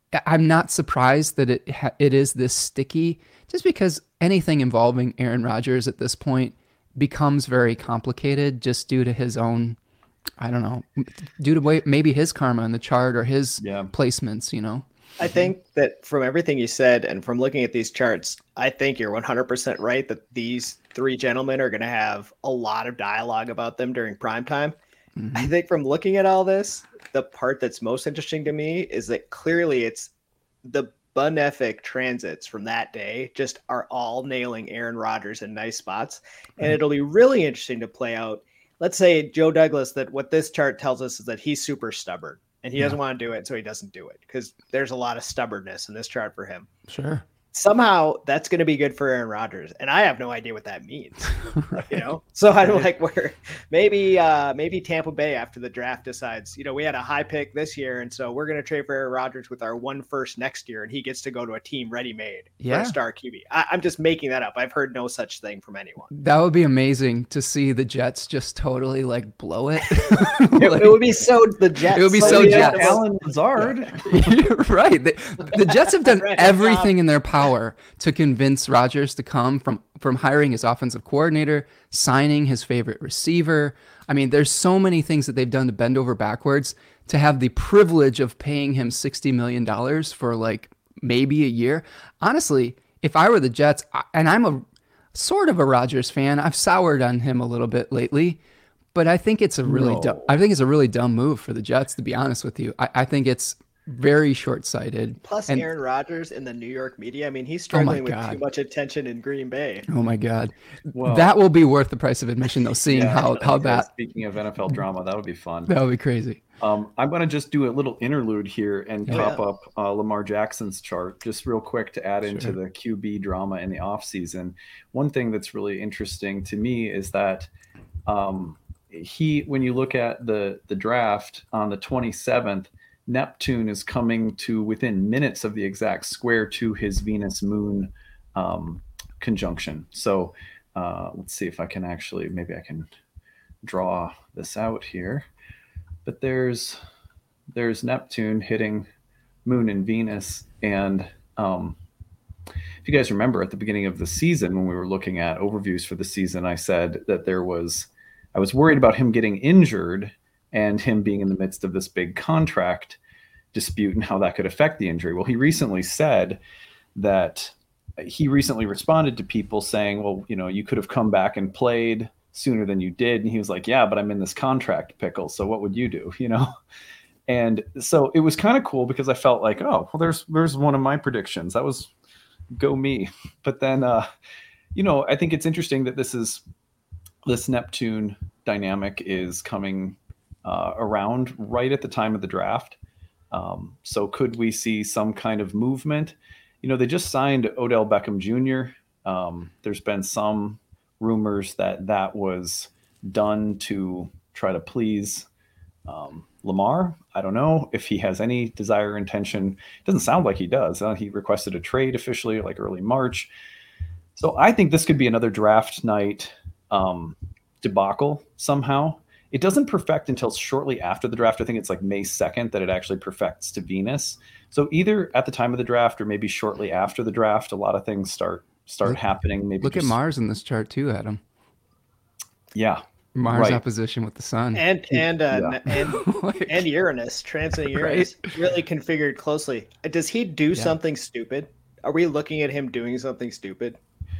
Speaker 2: I'm not surprised that it ha- it is this sticky, just because anything involving Aaron Rodgers at this point becomes very complicated just due to his own, I don't know, due to way, maybe his karma in the chart or his
Speaker 4: Yeah.
Speaker 2: placements, you know?
Speaker 3: I think that from everything you said and from looking at these charts, I think you're one hundred percent right that these three gentlemen are going to have a lot of dialogue about them during prime time.
Speaker 2: Mhm.
Speaker 3: I think from looking at all this, the part that's most interesting to me is that clearly it's the benefic transits from that day just are all nailing Aaron Rodgers in nice spots. And it'll be really interesting to play out. Let's say Joe Douglas, that what this chart tells us is that he's super stubborn and he
Speaker 2: Yeah.
Speaker 3: doesn't want to do it. So he doesn't do it because there's a lot of stubbornness in this chart for him.
Speaker 2: Sure.
Speaker 3: Somehow that's going to be good for Aaron Rodgers. And I have no idea what that means, you know? So I'm like, where maybe, uh, maybe Tampa Bay after the draft decides, you know, we had a high pick this year. And so we're going to trade for Aaron Rodgers with our one first next year. And he gets to go to a team ready-made
Speaker 2: Yeah.
Speaker 3: for a star Q B. I, I'm just making that up. I've heard no such thing from anyone.
Speaker 2: That would be amazing to see the Jets just totally like blow it.
Speaker 3: It,
Speaker 2: Like,
Speaker 3: it would be so the Jets.
Speaker 2: It would be
Speaker 3: Like,
Speaker 2: so
Speaker 3: we
Speaker 2: Jets.
Speaker 3: have to-
Speaker 4: Alan Lazard.
Speaker 2: You're right. The, the Jets have done
Speaker 3: Right.
Speaker 2: everything in their power to convince Rodgers to come, from from hiring his offensive coordinator, signing his favorite receiver. I mean, there's so many things that they've done to bend over backwards to have the privilege of paying him sixty million dollars for like maybe a year. Honestly, if I were the Jets, I- and I'm a sort of a Rodgers fan, I've soured on him a little bit lately. But I think it's a really
Speaker 4: No.
Speaker 2: dumb. I think it's a really dumb move for the Jets, to be honest with you. I, I think it's very short-sighted.
Speaker 3: Plus
Speaker 2: And-
Speaker 3: Aaron Rodgers in the New York media. I mean, he's
Speaker 2: Oh my
Speaker 3: struggling with
Speaker 2: God.
Speaker 3: too much attention in Green Bay.
Speaker 2: Oh my God,
Speaker 4: Well,
Speaker 2: that will be worth the price of admission, though. Seeing
Speaker 4: yeah,
Speaker 2: how how
Speaker 4: yeah,
Speaker 2: that
Speaker 4: Speaking of N F L drama, that would be fun.
Speaker 2: that would be crazy.
Speaker 4: Um, I'm going to just do a little interlude here and
Speaker 2: Oh,
Speaker 4: pop
Speaker 3: yeah.
Speaker 4: up uh, Lamar Jackson's chart just real quick to add into
Speaker 2: Sure.
Speaker 4: the Q B drama in the offseason. One thing that's really interesting to me is that um, he, when you look at the the draft on the twenty-seventh, Neptune is coming to within minutes of the exact square to his Venus Moon um, conjunction. So uh, let's see if I can actually, maybe I can draw this out here. But there's there's Neptune hitting Moon and Venus, and um, if you guys remember at the beginning of the season when we were looking at overviews for the season, I said that there was I was worried about him getting injured and him being in the midst of this big contract dispute and how that could affect the injury. Well, he recently said that he recently responded to people saying, well, you know, you could have come back and played sooner than you did. And he was like, yeah, but I'm in this contract pickle. So what would you do? You know? And so it was kind of cool because I felt like, oh, well, there's, there's one of my predictions. That was go me. But then, uh, you know, I think it's interesting that this is, this Neptune dynamic is coming uh, around right at the time of the draft. Um, so could we see some kind of movement? You know, they just signed Odell Beckham Junior Um, there's been some rumors that that was done to try to please um, Lamar. I don't know if he has any desire or intention. It doesn't sound like he does. Uh, he requested a trade officially like early March. So I think this could be another draft night um, debacle somehow. It doesn't perfect until shortly after the draft. I think it's like May second that it actually perfects to Venus. So either at the time of the draft or maybe shortly after the draft, a lot of things start start
Speaker 2: Look-
Speaker 4: happening. Maybe
Speaker 2: Look at
Speaker 4: just-
Speaker 2: Mars in this chart too, Adam.
Speaker 4: Yeah.
Speaker 2: Mars
Speaker 4: Right.
Speaker 2: opposition with the sun.
Speaker 3: And and uh,
Speaker 4: Yeah.
Speaker 3: and
Speaker 2: Like-
Speaker 3: and Uranus, transiting Uranus, really configured closely. Does he do something stupid? Are we looking at him doing something stupid?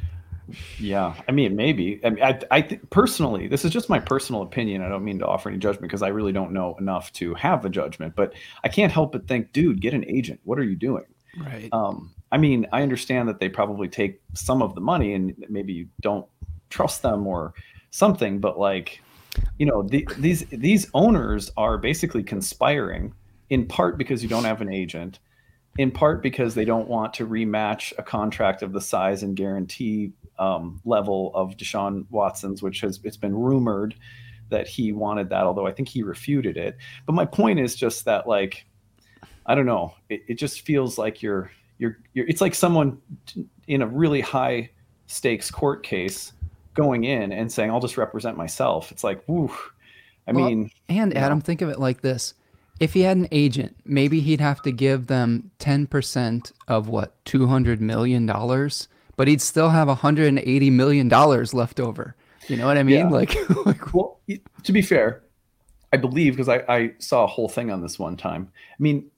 Speaker 4: Yeah, I mean, maybe. I mean, I, I th- personally, this is just my personal opinion. I don't mean to offer any judgment because I really don't know enough to have a judgment. But I can't help but think, dude, get an agent. What are you doing?
Speaker 2: Right.
Speaker 4: Um, I mean, I understand that they probably take some of the money, and maybe you don't trust them or something. But like, you know, the, these these owners are basically conspiring in part because you don't have an agent, in part because they don't want to rematch a contract of the size and guarantee um, level of Deshaun Watson's, which has it's been rumored that he wanted that, although I think he refuted it. But my point is just that, like, I don't know, it, it just feels like you're you're you're. It's like someone in a really high stakes court case going in and saying, "I'll just represent myself." It's like, woo. I
Speaker 2: Well,
Speaker 4: mean,
Speaker 2: and
Speaker 4: you
Speaker 2: Adam,
Speaker 4: know.
Speaker 2: think of it like this. if he had an agent, maybe he'd have to give them ten percent of what, two hundred million dollars, but he'd still have one hundred eighty million dollars left over. You know what I mean?
Speaker 1: Yeah.
Speaker 2: Like, like,
Speaker 1: well, to be fair, I believe, because I, I saw a whole thing on this one time. I mean,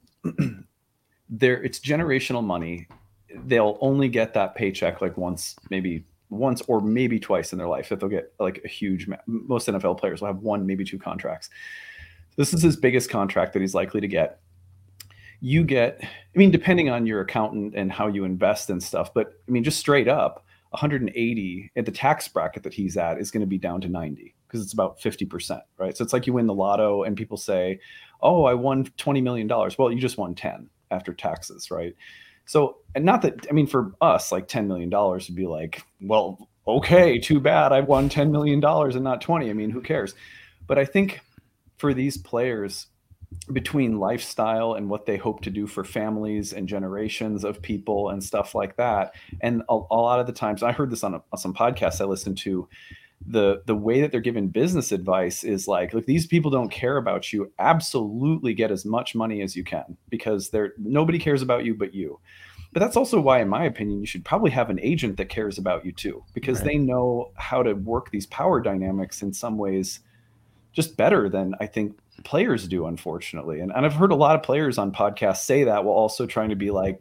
Speaker 1: there it's generational money. They'll only get that paycheck like once, maybe once or maybe twice in their life. If they'll get like a huge, most N F L players will have one, maybe two contracts. This is his biggest contract that he's likely to get. You get, I mean, depending on your accountant and how you invest and stuff, but I mean, just straight up, one hundred eighty at the tax bracket that he's at is going to be down to ninety because it's about fifty percent, right? So it's like you win the lotto and people say, oh, I won twenty million dollars. Well, you just won ten after taxes, right? So, and not that, I mean, for us, like ten million dollars would be like, well, okay, too bad. I won ten million dollars and not twenty. I mean, who cares? But I think for these players, between lifestyle and what they hope to do for families and generations of people and stuff like that, and a, a lot of the times, I heard this on, a, on some podcasts I listened to, the the way that they're given business advice is like, look, these people don't care about you. Absolutely get as much money as you can, because they're nobody cares about you but you. But that's also why, in my opinion, you should probably have an agent that cares about you too, because right. they know how to work these power dynamics in some ways just better than I think players do, unfortunately. And, and I've heard a lot of players on podcasts say that, while also trying to be like,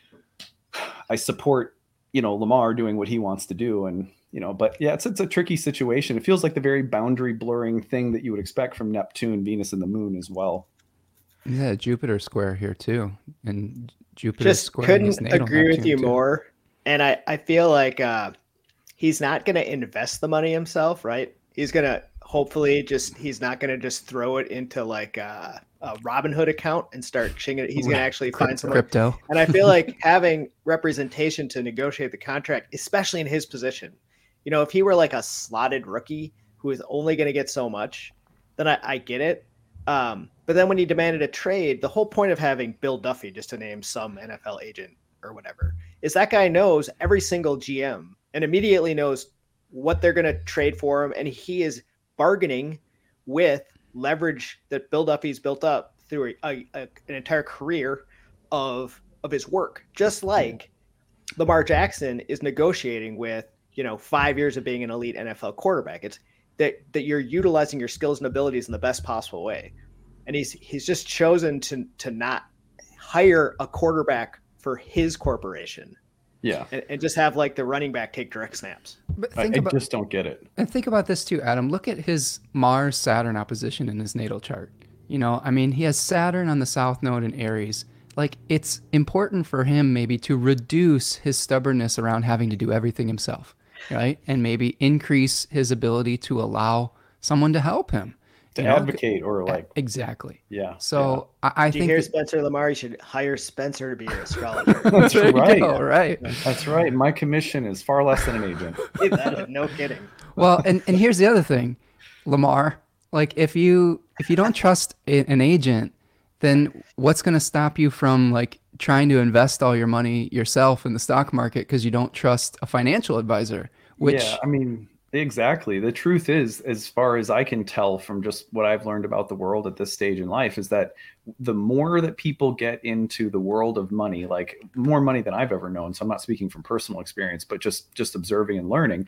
Speaker 1: I support, you know, Lamar doing what he wants to do. And, you know, but yeah, it's, it's a tricky situation. It feels like the very boundary blurring thing that you would expect from Neptune, Venus, and the moon as well.
Speaker 2: Yeah, Jupiter square here too. And Jupiter
Speaker 3: just
Speaker 2: square
Speaker 3: couldn't agree with you
Speaker 2: too.
Speaker 3: more. And I, I feel like uh, he's not going to invest the money himself, right? He's going to hopefully just, he's not going to just throw it into like a, a Robinhood account and start chinging it. He's going to actually find some
Speaker 2: crypto.
Speaker 3: And I feel like having representation to negotiate the contract, especially in his position, you know, if he were like a slotted rookie who is only going to get so much, then I, I get it. Um, but then when he demanded a trade, the whole point of having Bill Duffy, just to name some N F L agent or whatever, is that guy knows every single G M and immediately knows what they're going to trade for him. And he is bargaining with leverage that Bill Duffy's built up through a, a, an entire career of, of his work. Just like Lamar Jackson is negotiating with, you know, five years of being an elite N F L quarterback. It's that, that you're utilizing your skills and abilities in the best possible way. And he's, he's just chosen to, to not hire a quarterback for his corporation.
Speaker 1: Yeah.
Speaker 3: And, and just have like the running back take direct snaps.
Speaker 2: But
Speaker 1: I,
Speaker 2: think
Speaker 1: I
Speaker 2: about,
Speaker 1: just don't get it.
Speaker 2: And think about this too, Adam. Look at his Mars Saturn opposition in his natal chart. You know, I mean, he has Saturn on the South Node in Aries. Like, it's important for him maybe to reduce his stubbornness around having to do everything himself, right? And maybe increase his ability to allow someone to help him.
Speaker 1: To
Speaker 2: you know?
Speaker 1: advocate or like.
Speaker 2: Exactly.
Speaker 1: Yeah.
Speaker 2: So yeah. I, I
Speaker 3: Do
Speaker 2: think.
Speaker 3: you hear
Speaker 2: that,
Speaker 3: Spencer Lamar? You should hire Spencer to be your astrologer.
Speaker 1: That's
Speaker 2: there
Speaker 1: right.
Speaker 2: You go, right.
Speaker 1: That's right. My commission is far less than an agent.
Speaker 3: No kidding.
Speaker 2: Well, and, and here's the other thing, Lamar, like if you, if you don't trust a, an agent, then what's going to stop you from like trying to invest all your money yourself in the stock market because you don't trust a financial advisor? Which,
Speaker 1: yeah, I mean, exactly. The truth is, as far as I can tell from just what I've learned about the world at this stage in life, is that the more that people get into the world of money, like more money than I've ever known. So I'm not speaking from personal experience, but just, just observing and learning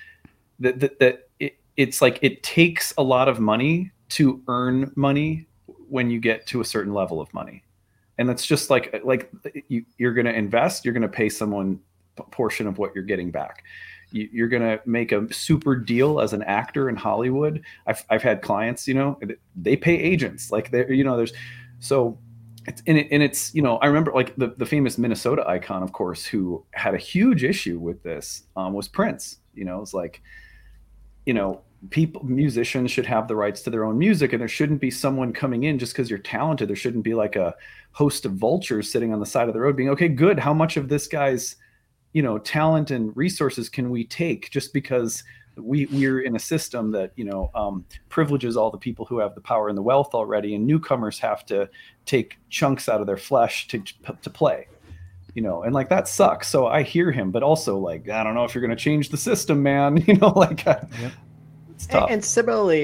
Speaker 1: that, that, that it, it's like, it takes a lot of money to earn money when you get to a certain level of money. And that's just like, like you, you're going to invest, you're going to pay someone a portion of what you're getting back. You're going to make a super deal as an actor in Hollywood. I've, I've had clients, you know, they pay agents like they're, you know, there's, so it's, and, it, and it's, you know, I remember like the, the famous Minnesota icon, of course, who had a huge issue with this um, was Prince. You know, it's like, you know, people, musicians should have the rights to their own music, and there shouldn't be someone coming in just because you're talented. There shouldn't be like a host of vultures sitting on the side of the road being, okay, good. How much of this guy's, you know, talent and resources can we take just because we we're in a system that, you know, um, privileges all the people who have the power and the wealth already, and newcomers have to take chunks out of their flesh to, to play, you know, and like, that sucks. So I hear him, but also like, I don't know if you're going to change the system, man, you know, like uh,
Speaker 2: yep.
Speaker 1: it's tough.
Speaker 3: And, and similarly,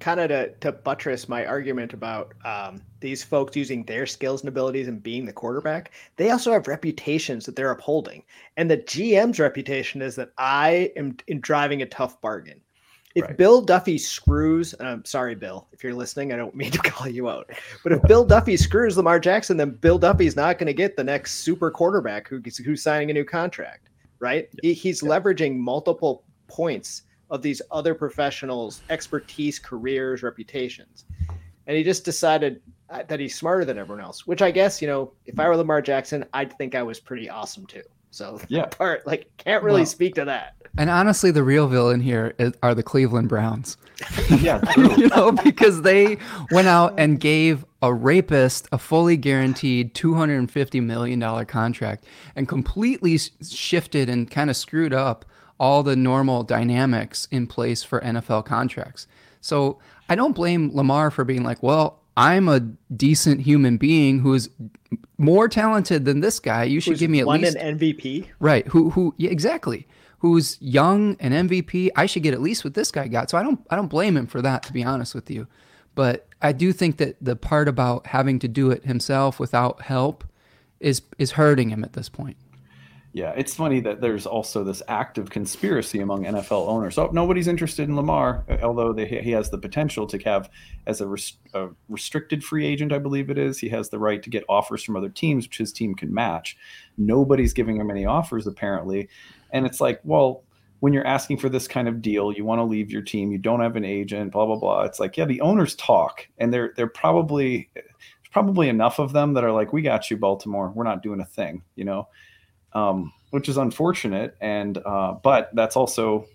Speaker 3: kind of to, to buttress my argument about um, these folks using their skills and abilities and being the quarterback, they also have reputations that they're upholding. And the G M's reputation is that I am in driving a tough bargain. If right. Bill Duffy screws, and I'm sorry, Bill, if you're listening, I don't mean to call you out, but if Bill Duffy screws Lamar Jackson, then Bill Duffy's not going to get the next super quarterback who, who's signing a new contract, right? Yep. He, he's yep. leveraging multiple points of these other professionals' expertise, careers, reputations. And he just decided that he's smarter than everyone else, which I guess, you know, if I were Lamar Jackson, I'd think I was pretty awesome too. So yeah, part like can't really well, speak to that.
Speaker 2: And honestly, the real villain here is, are the Cleveland Browns.
Speaker 4: Yeah, true.
Speaker 2: You know, because they went out and gave a rapist a fully guaranteed two hundred fifty million dollars contract and completely shifted and kind of screwed up all the normal dynamics in place for N F L contracts. So I don't blame Lamar for being like, well, I'm a decent human being who is more talented than this guy. You should
Speaker 3: Who's
Speaker 2: give me at
Speaker 3: won
Speaker 2: least
Speaker 3: an M V P.
Speaker 2: Right. Who, who, yeah, exactly. Who's young and M V P. I should get at least what this guy got. So I don't, I don't blame him for that, to be honest with you. But I do think that the part about having to do it himself without help is, is hurting him at this point.
Speaker 4: Yeah, it's funny that there's also this active conspiracy among N F L owners. So nobody's interested in Lamar, although they, he has the potential to have, as a, res, a restricted free agent, I believe it is, he has the right to get offers from other teams, which his team can match. Nobody's giving him any offers, apparently. And it's like, well, when you're asking for this kind of deal, you want to leave your team, you don't have an agent, blah, blah, blah. It's like, yeah, the owners talk, and they're they're probably, there's probably enough of them that are like, we got you, Baltimore. We're not doing a thing, you know? Um, which is unfortunate. And, uh, but that's also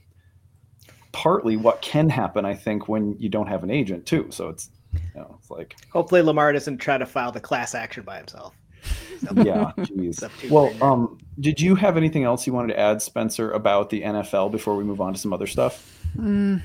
Speaker 4: partly what can happen, I think, when you don't have an agent too. So it's, you know, it's like,
Speaker 3: hopefully Lamar doesn't try to file the class action by himself.
Speaker 4: Yeah. Geez. Well, um, did you have anything else you wanted to add, Spencer, about the N F L before we move on to some other stuff?
Speaker 2: Mm,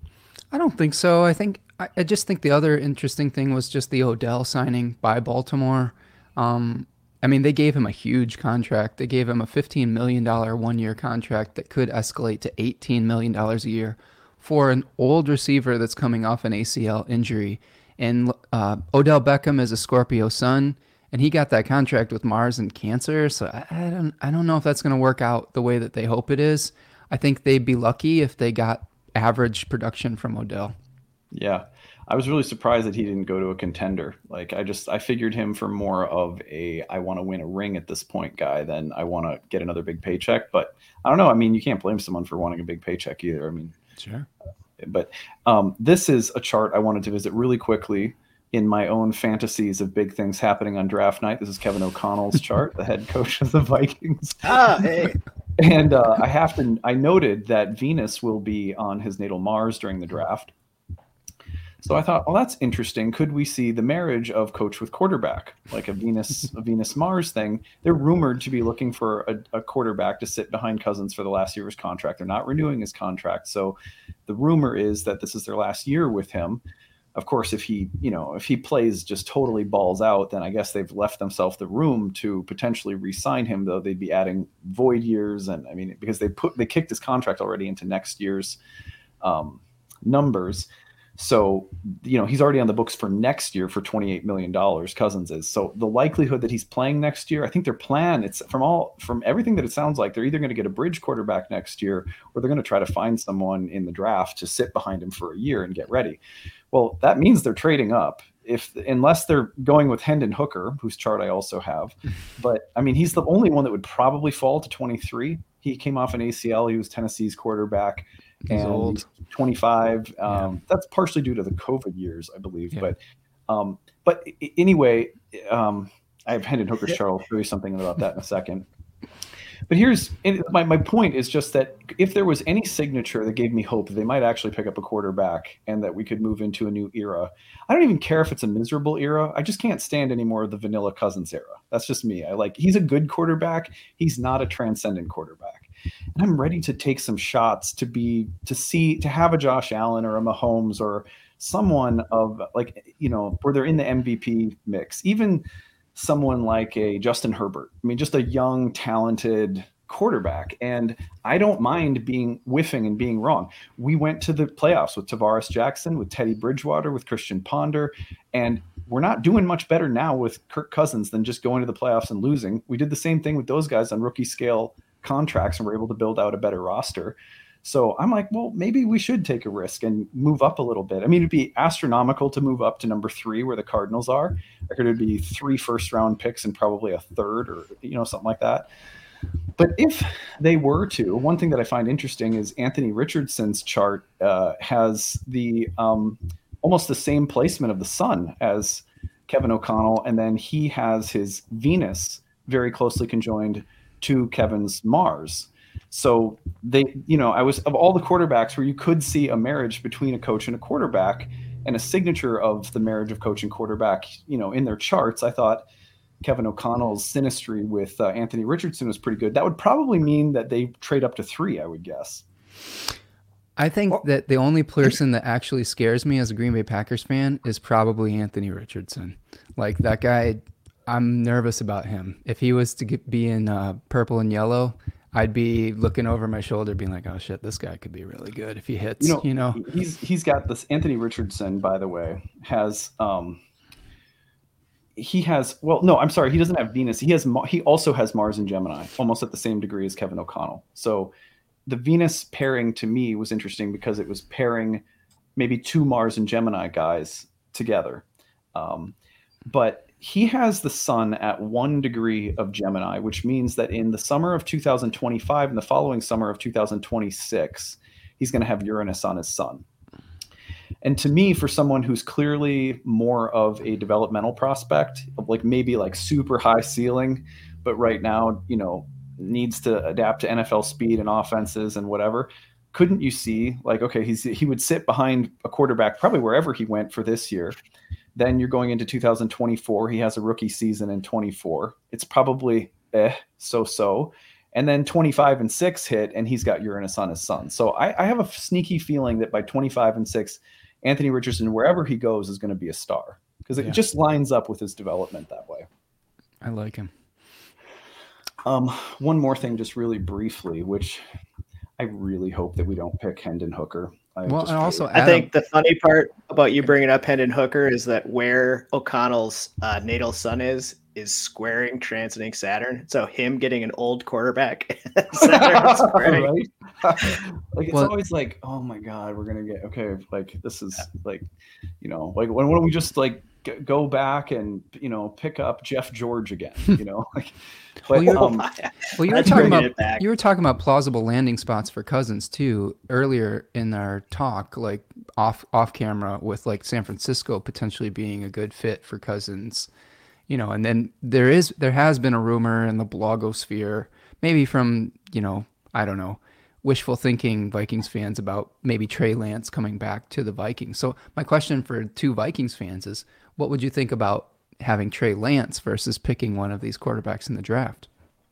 Speaker 2: I don't think so. I think, I, I just think the other interesting thing was just the Odell signing by Baltimore. Um, I mean, they gave him a huge contract. They gave him a fifteen million dollars one-year contract that could escalate to eighteen million dollars a year for an old receiver that's coming off an A C L injury. And uh, Odell Beckham is a Scorpio sun, and he got that contract with Mars and cancer. So I, I don't, I don't know if that's going to work out the way that they hope it is. I think they'd be lucky if they got average production from Odell.
Speaker 4: Yeah. I was really surprised that he didn't go to a contender. Like I just, I figured him for more of a, I want to win a ring at this point guy than I want to get another big paycheck. But I don't know. I mean, you can't blame someone for wanting a big paycheck either. I mean,
Speaker 2: sure.
Speaker 4: But um, this is a chart I wanted to visit really quickly in my own fantasies of big things happening on draft night. This is Kevin O'Connell's chart, the head coach of the Vikings.
Speaker 3: Ah, hey.
Speaker 4: And uh, I have to, I noted that Venus will be on his natal Mars during the draft. So I thought, well, that's interesting. Could we see the marriage of coach with quarterback, like a Venus, a Venus Mars thing? They're rumored to be looking for a, a quarterback to sit behind Cousins for the last year of his contract. They're not renewing his contract. So the rumor is that this is their last year with him. Of course, if he, you know, if he plays just totally balls out, then I guess they've left themselves the room to potentially re-sign him, though they'd be adding void years. And I mean, because they put, they kicked his contract already into next year's um, numbers. So, you know, he's already on the books for next year for twenty-eight million dollars, Cousins is. So the likelihood that he's playing next year, I think their plan, it's from all, from everything that it sounds like, they're either going to get a bridge quarterback next year, or they're going to try to find someone in the draft to sit behind him for a year and get ready. Well, that means they're trading up. If, unless they're going with Hendon Hooker, whose chart I also have. But I mean, he's the only one that would probably fall to twenty-three. He came off an A C L. He was Tennessee's quarterback.
Speaker 2: He's
Speaker 4: and
Speaker 2: old.
Speaker 4: He's twenty-five. Um,
Speaker 2: Yeah.
Speaker 4: That's partially due to the COVID years, I believe.
Speaker 2: Yeah.
Speaker 4: But um, but anyway, um, I have Hendon Hooker's chart. I'll show you something about that in a second. But here's my, my point is just that if there was any signature that gave me hope that they might actually pick up a quarterback and that we could move into a new era, I don't even care if it's a miserable era. I just can't stand any more of the vanilla Cousins era. That's just me. I like, he's a good quarterback. He's not a transcendent quarterback. And I'm ready to take some shots to be, to see, to have a Josh Allen or a Mahomes or someone of like, you know, where they're in the M V P mix, even someone like a Justin Herbert. I mean, just a young, talented, quarterback. And I don't mind being whiffing and being wrong. We went to the playoffs with Tavares Jackson, with Teddy Bridgewater, with Christian Ponder, and we're not doing much better now with Kirk Cousins than just going to the playoffs and losing. We did the same thing with those guys on rookie scale contracts and we're able to build out a better roster. So I'm like, well, maybe we should take a risk and move up a little bit. I mean, it'd be astronomical to move up to number three where the Cardinals are. I could it'd be three first round picks and probably a third or, you know, something like that. But if they were to, one thing that I find interesting is Anthony Richardson's chart uh, has the um, almost the same placement of the sun as Kevin O'Connell. And then he has his Venus very closely conjoined to Kevin's Mars. So they, you know, I was of all the quarterbacks where you could see a marriage between a coach and a quarterback and a signature of the marriage of coach and quarterback, you know, in their charts, I thought Kevin O'Connell's synastry with uh, Anthony Richardson was pretty good. That would probably mean that they trade up to three, I would guess.
Speaker 2: I think well, that the only person that actually scares me as a Green Bay Packers fan is probably Anthony Richardson. Like that guy, I'm nervous about him. If he was to get, be in uh, purple and yellow, I'd be looking over my shoulder being like, oh shit, this guy could be really good if he hits, you know, you know?
Speaker 4: He's, he's got this. Anthony Richardson, by the way, has, um, he has, well, no, I'm sorry. He doesn't have Venus. He has, he also has Mars and Gemini almost at the same degree as Kevin O'Connell. So the Venus pairing to me was interesting because it was pairing maybe two Mars and Gemini guys together. Um, but he has the sun at one degree of Gemini, which means that in the summer of two thousand twenty-five and the following summer of two thousand twenty-six, he's going to have Uranus on his sun. And to me, for someone who's clearly more of a developmental prospect, of like maybe like super high ceiling, but right now, you know, needs to adapt to N F L speed and offenses and whatever, couldn't you see like, okay, he's he would sit behind a quarterback probably wherever he went for this year. Then you're going into two thousand twenty-four. He has a rookie season in twenty-four. It's probably eh, so-so. And then twenty-five and six hit, and he's got Uranus on his sun. So I, I have a sneaky feeling that by twenty-five and six, Anthony Richardson, wherever he goes, is going to be a star because it yeah. just lines up with his development that way.
Speaker 2: I like him.
Speaker 4: Um, one more thing, just really briefly, which I really hope that we don't pick Hendon Hooker. I
Speaker 2: well, and also,
Speaker 3: Adam, I think the funny part about you bringing up Hendon Hooker is that where O'Connell's uh, natal sun is, is squaring, transiting Saturn. So him getting an old quarterback, Saturn squaring.
Speaker 4: Right? Like it's well, always like, oh my God, we're gonna get okay. Like this is like, you know, like when when we just like g- go back and you know pick up Jeff George again, you know, like. But,
Speaker 2: well, you,
Speaker 4: um,
Speaker 2: well, you were talking about you were talking about plausible landing spots for Cousins too earlier in our talk, like off off camera, with like San Francisco potentially being a good fit for Cousins, you know. And then there is there has been a rumor in the blogosphere, maybe from you know I don't know, wishful thinking Vikings fans about maybe Trey Lance coming back to the Vikings. So my question for two Vikings fans is, what would you think about having Trey Lance versus picking one of these quarterbacks in the draft?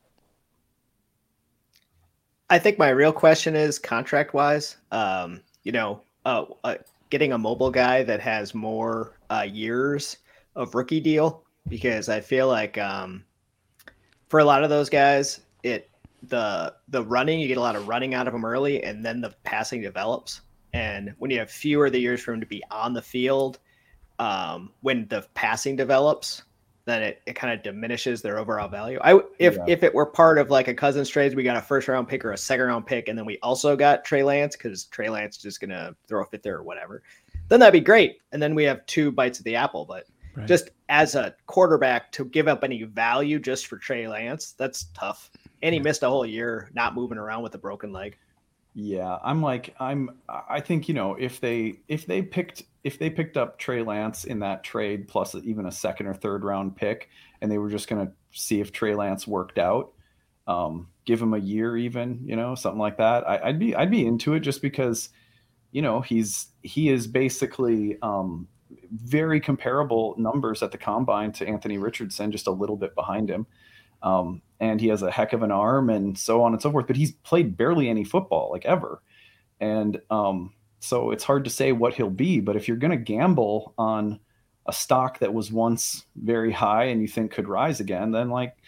Speaker 3: I think my real question is contract wise, um, you know, uh, uh, getting a mobile guy that has more uh, years of rookie deal, because I feel like um, for a lot of those guys, it, the, the running, you get a lot of running out of them early and then the passing develops. And when you have fewer of the years for him to be on the field, Um, when the passing develops, then it, it kind of diminishes their overall value. I if yeah. if it were part of like a Cousins trade, we got a first round pick or a second round pick, and then we also got Trey Lance because Trey Lance is just gonna throw a fit there or whatever, then that'd be great. And then we have two bites of the apple. But right. just as a quarterback to give up any value just for Trey Lance, that's tough. And he yeah. missed a whole year not moving around with a broken leg.
Speaker 4: Yeah, I'm like I'm. I think you know if they if they picked if they picked up Trey Lance in that trade plus even a second or third round pick, and they were just going to see if Trey Lance worked out, um, give him a year even, you know, something like that. I, I'd be I'd be into it just because, you know, he's he is basically um, very comparable numbers at the combine to Anthony Richardson, just a little bit behind him. Um, and he has a heck of an arm and so on and so forth, but he's played barely any football, like ever. And um, so it's hard to say what he'll be, but if you're going to gamble on a stock that was once very high and you think could rise again, then like,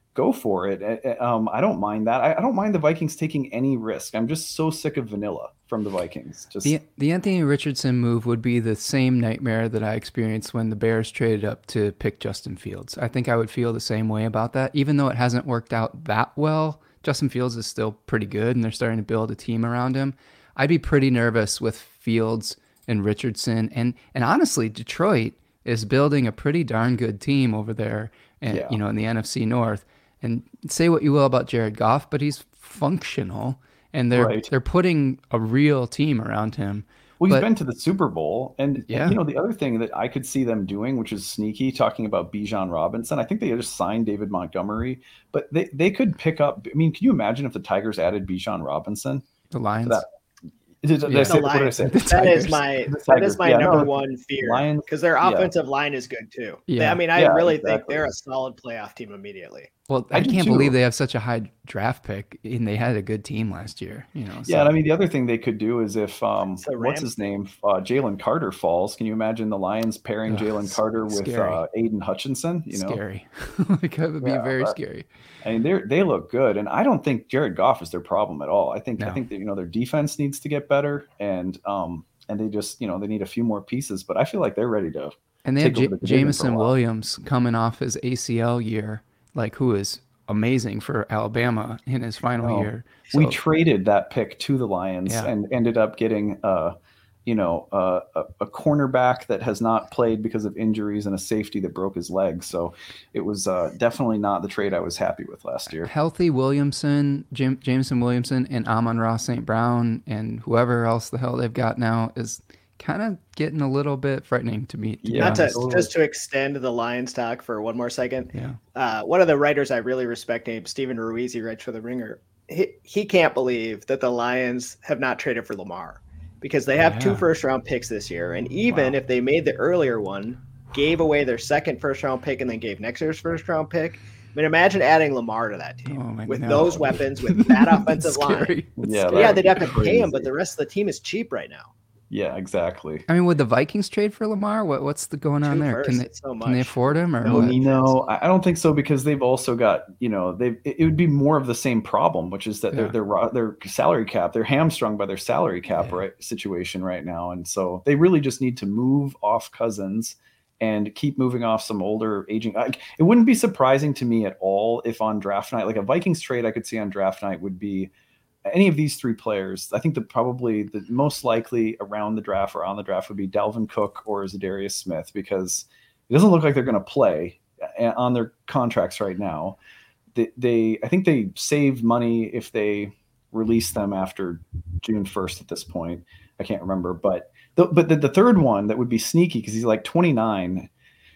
Speaker 4: go for it. Um, I don't mind that. I, I don't mind the Vikings taking any risk. I'm just so sick of vanilla from the Vikings. Just
Speaker 2: The the Anthony Richardson move would be the same nightmare that I experienced when the Bears traded up to pick Justin Fields. I think I would feel the same way about that, even though it hasn't worked out that well. Justin Fields is still pretty good, and they're starting to build a team around him. I'd be pretty nervous with Fields and Richardson, and and honestly, Detroit is building a pretty darn good team over there, and
Speaker 4: Yeah.
Speaker 2: you know, in the N F C North. And say what you will about Jared Goff, but he's functional, and they're
Speaker 4: Right.
Speaker 2: they're putting a real team around him.
Speaker 4: Well, he's
Speaker 2: But-
Speaker 4: been to the Super Bowl, and
Speaker 2: Yeah.
Speaker 4: you know the other thing that I could see them doing, which is sneaky, talking about Bijan Robinson. I think they just signed David Montgomery, but they, they could pick up. I mean, can you imagine if the Tigers added Bijan Robinson?
Speaker 2: The Lions.
Speaker 4: That- Did, did I
Speaker 2: Yeah.
Speaker 4: say,
Speaker 3: The
Speaker 4: what did I
Speaker 3: Lions.
Speaker 4: say?
Speaker 2: The
Speaker 3: That is
Speaker 2: Tigers.
Speaker 3: my
Speaker 4: The
Speaker 3: that
Speaker 4: Tigers.
Speaker 3: is my
Speaker 4: Yeah,
Speaker 3: number
Speaker 4: no,
Speaker 3: one fear
Speaker 4: Lions-
Speaker 3: because their
Speaker 4: yeah.
Speaker 3: offensive line is good too. They-
Speaker 2: Yeah.
Speaker 3: I mean, I
Speaker 4: Yeah,
Speaker 3: really think
Speaker 4: exactly.
Speaker 3: they're a solid playoff team immediately.
Speaker 2: Well,
Speaker 4: I
Speaker 2: I,
Speaker 4: do
Speaker 2: can't
Speaker 4: too.
Speaker 2: believe they have such a high draft pick, and they had a good team last year. You know.
Speaker 4: Yeah, and I mean the other thing they could do is if um,
Speaker 3: It's the
Speaker 4: what's
Speaker 3: Rams
Speaker 4: his name, uh, Jalen Carter falls. Can you imagine the Lions pairing
Speaker 2: Ugh,
Speaker 4: Jalen
Speaker 2: s-
Speaker 4: Carter with
Speaker 2: scary.
Speaker 4: uh, Aiden Hutchinson? You know,
Speaker 2: scary. Like that would be
Speaker 4: Yeah,
Speaker 2: very
Speaker 4: but-
Speaker 2: scary.
Speaker 4: I mean, they they look good, and I don't think Jared Goff is their problem at all. I think I
Speaker 2: No.
Speaker 4: think that you know their defense needs to get better, and um and they just you know they need a few more pieces. But I feel like they're ready to.
Speaker 2: And they have
Speaker 4: take over
Speaker 2: J-
Speaker 4: the division for a
Speaker 2: Jameson
Speaker 4: while.
Speaker 2: Williams coming off his A C L year, like who is amazing for Alabama in his final
Speaker 4: No.
Speaker 2: year.
Speaker 4: We
Speaker 2: So-
Speaker 4: traded that pick to the Lions
Speaker 2: Yeah.
Speaker 4: and ended up getting uh you know uh, a, a cornerback that has not played because of injuries and a safety that broke his leg. So it was uh, definitely not the trade I was happy with last year.
Speaker 2: healthy Williamson, Jam- Jameson Williamson, and Amon-Ra Saint Brown, and whoever else the hell they've got now is kind of getting a little bit frightening to me. To be
Speaker 4: Yeah,
Speaker 3: Not to
Speaker 2: honest.
Speaker 3: just to extend the Lions talk for one more second.
Speaker 2: Yeah.
Speaker 3: Uh, one of the writers I really respect, named Stephen Ruiz, he writes for the Ringer. He, he can't believe that the Lions have not traded for Lamar because they have two
Speaker 2: Yeah.
Speaker 3: first round picks this year, and even
Speaker 2: Wow.
Speaker 3: if they made the earlier one, gave away their second first round pick and then gave next year's first round pick. I mean, imagine adding Lamar to that team
Speaker 2: Oh, my
Speaker 3: with
Speaker 2: no.
Speaker 3: those weapons, with that offensive line.
Speaker 2: Scary. That's
Speaker 4: Yeah,
Speaker 2: scary.
Speaker 3: Yeah,
Speaker 4: that
Speaker 3: they'd
Speaker 4: would
Speaker 3: have
Speaker 4: be
Speaker 3: to pay him,
Speaker 4: crazy.
Speaker 3: but the rest of the team is cheap right now.
Speaker 4: Yeah, exactly.
Speaker 2: I mean, would the Vikings trade for Lamar? What what's the going on
Speaker 3: Two
Speaker 2: there?
Speaker 3: firsts,
Speaker 2: Can they
Speaker 3: it's so
Speaker 2: can they
Speaker 3: much.
Speaker 2: afford him or
Speaker 3: No
Speaker 2: what?
Speaker 3: need.
Speaker 4: No, I I don't think so because they've also got you know they it it would be more of the same problem, which is that
Speaker 2: Yeah.
Speaker 4: their their ro- their salary cap, they're hamstrung by their salary cap
Speaker 2: Yeah.
Speaker 4: right situation right now, and so they really just need to move off Cousins and keep moving off some older aging. Like, it wouldn't be surprising to me at all if on draft night, like a Vikings trade, I could see on draft night would be any of these three players. I think that probably the most likely around the draft or on the draft would be Dalvin Cook or Zadarius Smith because it doesn't look like they're going to play uh, on their contracts right now. They, they, I think they save money if they release them after June first at this point. I can't remember, but the, but the, the third one that would be sneaky because he's like twenty-nine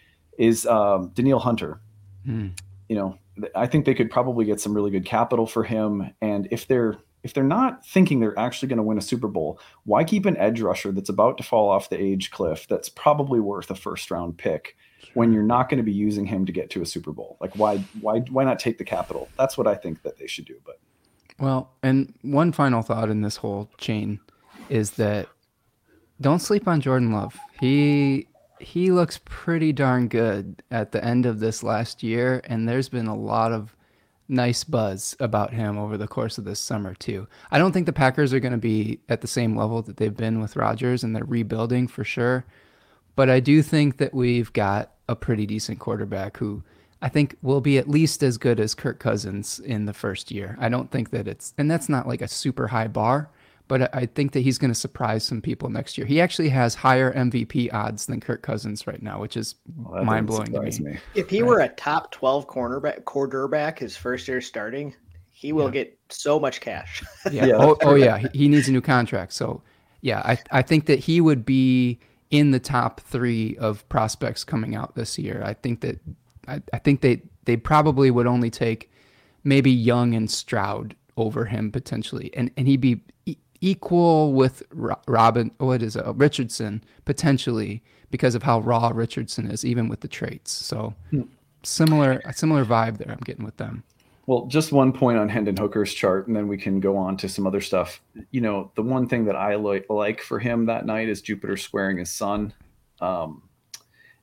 Speaker 4: is um, Daniil Hunter.
Speaker 2: Hmm.
Speaker 4: You know, I think they could probably get some really good capital for him. And if they're if they're not thinking they're actually going to win a Super Bowl, why keep an edge rusher that's about to fall off the age cliff that's probably worth a first round pick when you're not going to be using him to get to a Super Bowl? Like why why why not take the capital? That's what I think that they should do. But
Speaker 2: Well, and one final thought in this whole chain is that don't sleep on Jordan Love. He he looks pretty darn good at the end of this last year, and there's been a lot of nice buzz about him over the course of this summer too. I don't think the Packers are going to be at the same level that they've been with Rodgers, and they're rebuilding for sure. But I do think that we've got a pretty decent quarterback who I think will be at least as good as Kirk Cousins in the first year. I don't think that it's, and that's not like a super high bar, but I- I think that he's going to surprise some people next year. He actually has higher M V P odds than Kirk Cousins right now, which is
Speaker 4: well, that doesn't
Speaker 2: mind blowing to me.
Speaker 4: surprise me.
Speaker 3: If he
Speaker 2: Right.
Speaker 3: were a top twelve cornerback, quarterback his first year starting, he will
Speaker 2: Yeah.
Speaker 3: get so much cash.
Speaker 2: Yeah.
Speaker 4: Yeah,
Speaker 2: oh,
Speaker 4: that's
Speaker 2: oh yeah. He, he needs a new contract. So yeah, I I think that he would be in the top three of prospects coming out this year. I think that I, I think they they probably would only take maybe Young and Stroud over him potentially, and and he'd be e- equal with Ro- Robin. What is it? Richardson potentially because of how raw Richardson is, even with the traits. So similar a similar vibe there. I'm getting with them.
Speaker 4: Well, just one point on Hendon Hooker's chart, and then we can go on to some other stuff. You know, the one thing that I like like for him that night is Jupiter squaring his sun. Um,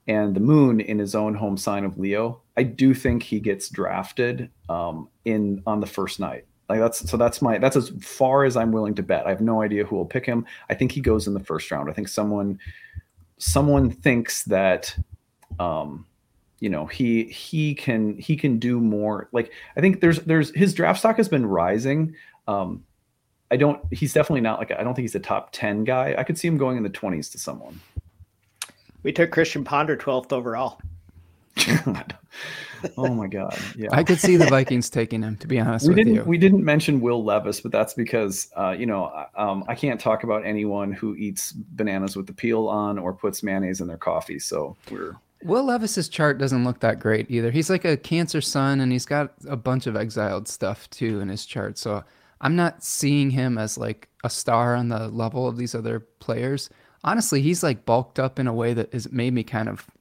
Speaker 4: and the moon in his own home sign of Leo, I do think he gets drafted um, in on the first night. Like that's so that's my that's as far as I'm willing to bet. I have no idea who will pick him. I think he goes in the first round. I think someone someone thinks that um, you know he he can he can do more. Like I think there's there's his draft stock has been rising. Um, I don't he's definitely not like I don't think he's a top ten guy. I could see him going in the twenties to someone.
Speaker 3: We took Christian Ponder twelfth overall.
Speaker 4: Oh my God! Yeah,
Speaker 2: I could see the Vikings taking him. To be honest
Speaker 4: we
Speaker 2: with
Speaker 4: didn't
Speaker 2: you,
Speaker 4: we didn't mention Will Levis, but that's because uh, you know um, I can't talk about anyone who eats bananas with the peel on or puts mayonnaise in their coffee. So we're
Speaker 2: Will Levis's chart doesn't look that great either. He's like a Cancer sun, and he's got a bunch of exiled stuff too in his chart. So I'm not seeing him as like a star on the level of these other players. Honestly, he's like bulked up in a way that has made me kind of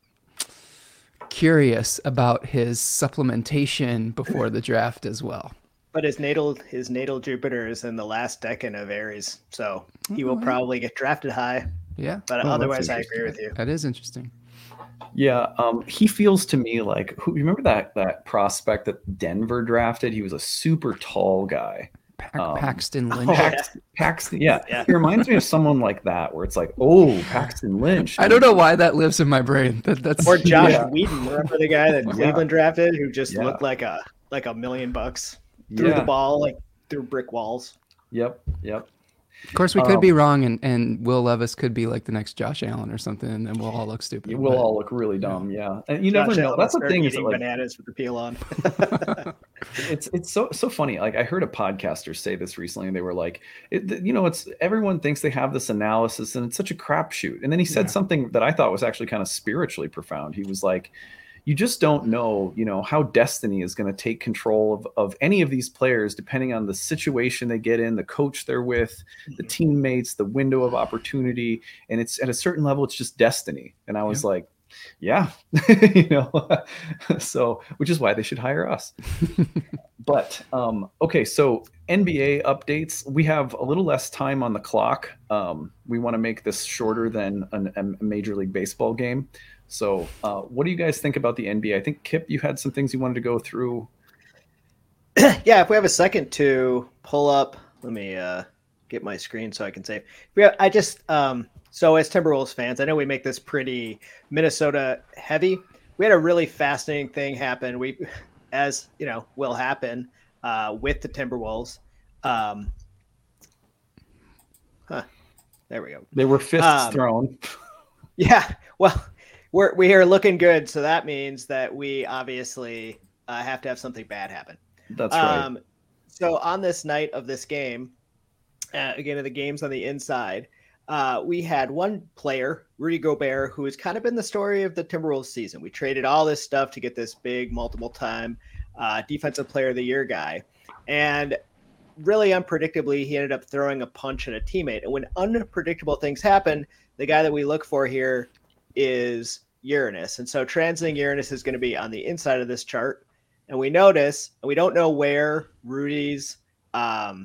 Speaker 2: curious about his supplementation before the draft as well.
Speaker 3: But his natal his natal Jupiter is in the last decan of Aries, so he will probably get drafted high.
Speaker 2: Yeah,
Speaker 3: but
Speaker 4: Oh,
Speaker 3: otherwise,
Speaker 4: that's
Speaker 3: I agree with you.
Speaker 2: that is interesting.
Speaker 4: yeah. Um, he feels to me like who remember that that prospect that Denver drafted? He was a super tall guy.
Speaker 2: Pa-
Speaker 4: Um,
Speaker 2: Paxton Lynch.
Speaker 3: Oh, yeah.
Speaker 4: Paxton, Paxton, yeah.
Speaker 3: Yeah.
Speaker 4: He reminds me of someone like that, where it's like, oh, Paxton Lynch.
Speaker 2: I don't know why that lives in my brain. That, that's
Speaker 3: Or Josh
Speaker 4: Yeah.
Speaker 3: Whedon, remember the guy that
Speaker 4: Yeah.
Speaker 3: Cleveland drafted who just
Speaker 4: Yeah.
Speaker 3: looked like a like a million bucks, threw
Speaker 4: Yeah.
Speaker 3: the ball like through brick walls.
Speaker 4: Yep. Yep.
Speaker 2: Of course, we could
Speaker 4: Um,
Speaker 2: be wrong, and, and Will Levis could be like the next Josh Allen or something, and then we'll all look stupid.
Speaker 4: We'll
Speaker 2: but-
Speaker 4: all look really dumb. Yeah. And you
Speaker 3: Josh
Speaker 4: never know.
Speaker 3: Allen
Speaker 4: That's the
Speaker 3: started
Speaker 4: thing. Is that,
Speaker 3: eating
Speaker 4: like,
Speaker 3: bananas with the peel on.
Speaker 4: it's it's so so funny. Like I heard a podcaster say this recently, and they were like, it, you know, it's everyone thinks they have this analysis, and it's such a crapshoot. And then he said
Speaker 2: Yeah.
Speaker 4: something that I thought was actually kind of spiritually profound. He was like, you just don't know, you know, how destiny is going to take control of of any of these players, depending on the situation they get in, the coach they're with, the teammates, the window of opportunity, and it's at a certain level, it's just destiny. And I was like, yeah, you know, so which is why they should hire us. But um, okay, so N B A updates. We have a little less time on the clock. Um, we want to make this shorter than an, a Major League Baseball game. So, uh, what do you guys think about the N B A? I think Kip, you had some things you wanted to go through.
Speaker 3: Yeah, if we have a second to pull up, let me uh, get my screen so I can save. We have, I just um, so as Timberwolves fans, I know we make this pretty Minnesota heavy. We had a really fascinating thing happen. We, as you know, will happen uh, with the Timberwolves. Um, huh, there we go.
Speaker 4: They were fists
Speaker 3: Um,
Speaker 4: thrown.
Speaker 3: Yeah, well, we're we are looking good, so that means that we obviously uh, have to have something bad happen.
Speaker 4: That's right.
Speaker 3: Um, so on this night of this game, uh, again, of the games on the inside, uh, we had one player, Rudy Gobert, who has kind of been the story of the Timberwolves season. We traded all this stuff to get this big, multiple-time uh, defensive player of the year guy. And really unpredictably, he ended up throwing a punch at a teammate. And when unpredictable things happen, the guy that we look for here is Uranus. And so transiting Uranus is going to be on the inside of this chart. And we notice, and we don't know where Rudy's um,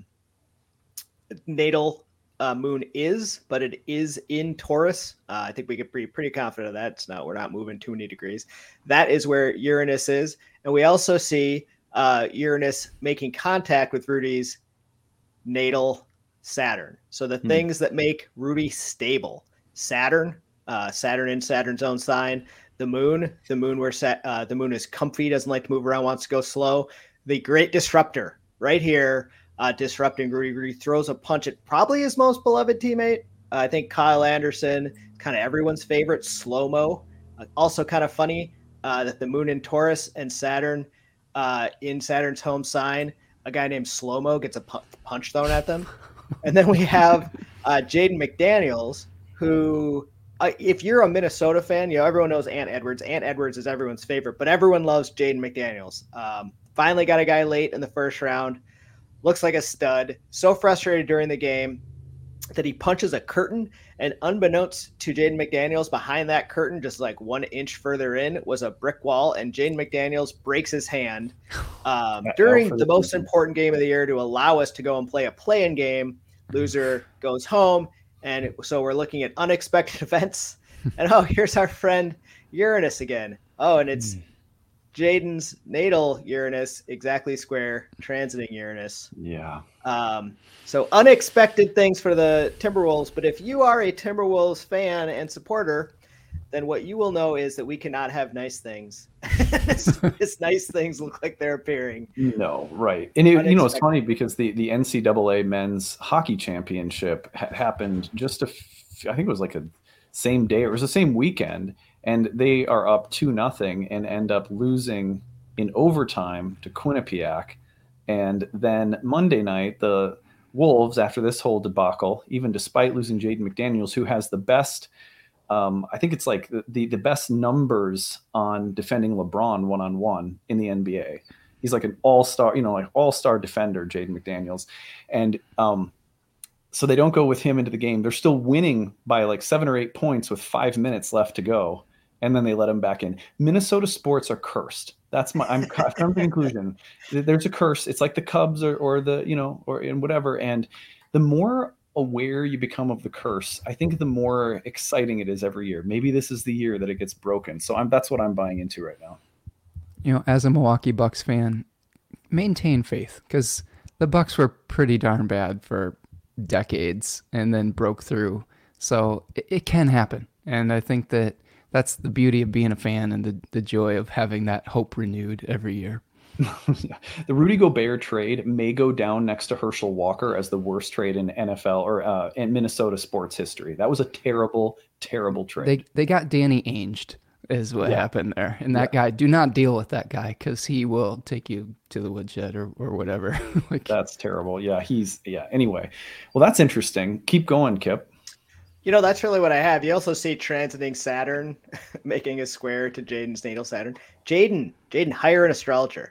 Speaker 3: natal uh, moon is, but it is in Taurus. Uh, I think we could be pretty confident of that. It's not, we're not moving too many degrees. That is where Uranus is. And we also see uh, Uranus making contact with Rudy's natal Saturn. So the
Speaker 4: Hmm.
Speaker 3: things that make Rudy stable, Saturn, uh, Saturn in Saturn's own sign, the moon, the moon where Sat, uh, the moon is comfy, doesn't like to move around, wants to go slow. The great disruptor right here, uh, disrupting Rudy. Rudy throws a punch at probably his most beloved teammate. Uh, I think Kyle Anderson, kind of everyone's favorite, slow-mo. Uh, also kind of funny uh, that the moon in Taurus and Saturn uh, in Saturn's home sign, a guy named Slow-mo gets a pu- punch thrown at them. And then we have uh, Jaden McDaniels, who, uh, if you're a Minnesota fan, you know, everyone knows Ant Edwards. Ant Edwards is everyone's favorite, but everyone loves Jaden McDaniels. Um, finally got a guy late in the first round. Looks like a stud. So frustrated during the game that he punches a curtain, and unbeknownst to Jaden McDaniels, behind that curtain, just like one inch further in, was a brick wall, and Jaden McDaniels breaks his hand um, during the most important game of the year to allow us to go and play a play-in game. Loser goes home, and so we're looking at unexpected events. And oh, here's our friend Uranus again. Oh, and it's mm. Jaden's natal Uranus, exactly square, transiting Uranus.
Speaker 4: Yeah.
Speaker 3: Um, so unexpected things for the Timberwolves. But if you are a Timberwolves fan and supporter, then what you will know is that we cannot have nice things. As nice things look like they're appearing.
Speaker 4: No, right. And it, you know, it's funny because the, the N C double A men's hockey championship ha- happened just a, f- I think it was like a same day, or it was the same weekend, and they are up two nothing and end up losing in overtime to Quinnipiac. And then Monday night, the Wolves, after this whole debacle, even despite losing Jaden McDaniels, who has the best, um, I think it's like the, the, the best numbers on defending LeBron one-on-one in the N B A. He's like an all-star, you know, like all-star defender, Jaden McDaniels. And um, so they don't go with him into the game. They're still winning by like seven or eight points with five minutes left to go. And then they let him back in. Minnesota sports are cursed. That's my, I'm I've come to the conclusion. There's a curse. It's like the Cubs or, or the, you know, or in whatever. And the more aware you become of the curse, I think the more exciting it is every year. Maybe this is the year that it gets broken. So I'm, that's what I'm buying into right now.
Speaker 2: You know, as a Milwaukee Bucks fan, maintain faith, because the Bucks were pretty darn bad for decades and then broke through. So it, it can happen. And I think that that's the beauty of being a fan and the, the joy of having that hope renewed every year.
Speaker 4: The Rudy Gobert trade may go down next to Herschel Walker as the worst trade in N F L or uh, in Minnesota sports history. That was a terrible, terrible trade.
Speaker 2: They they got Danny Ainge is what yeah. happened there. And that yeah. guy, do not deal with that guy because he will take you to the woodshed or, or whatever.
Speaker 4: Like, that's terrible. Yeah, he's, yeah. Anyway, well, that's interesting. Keep going, Kip.
Speaker 3: You know, that's really what I have. You also see transiting Saturn making a square to Jaden's natal Saturn. Jaden, Jaden, hire an astrologer.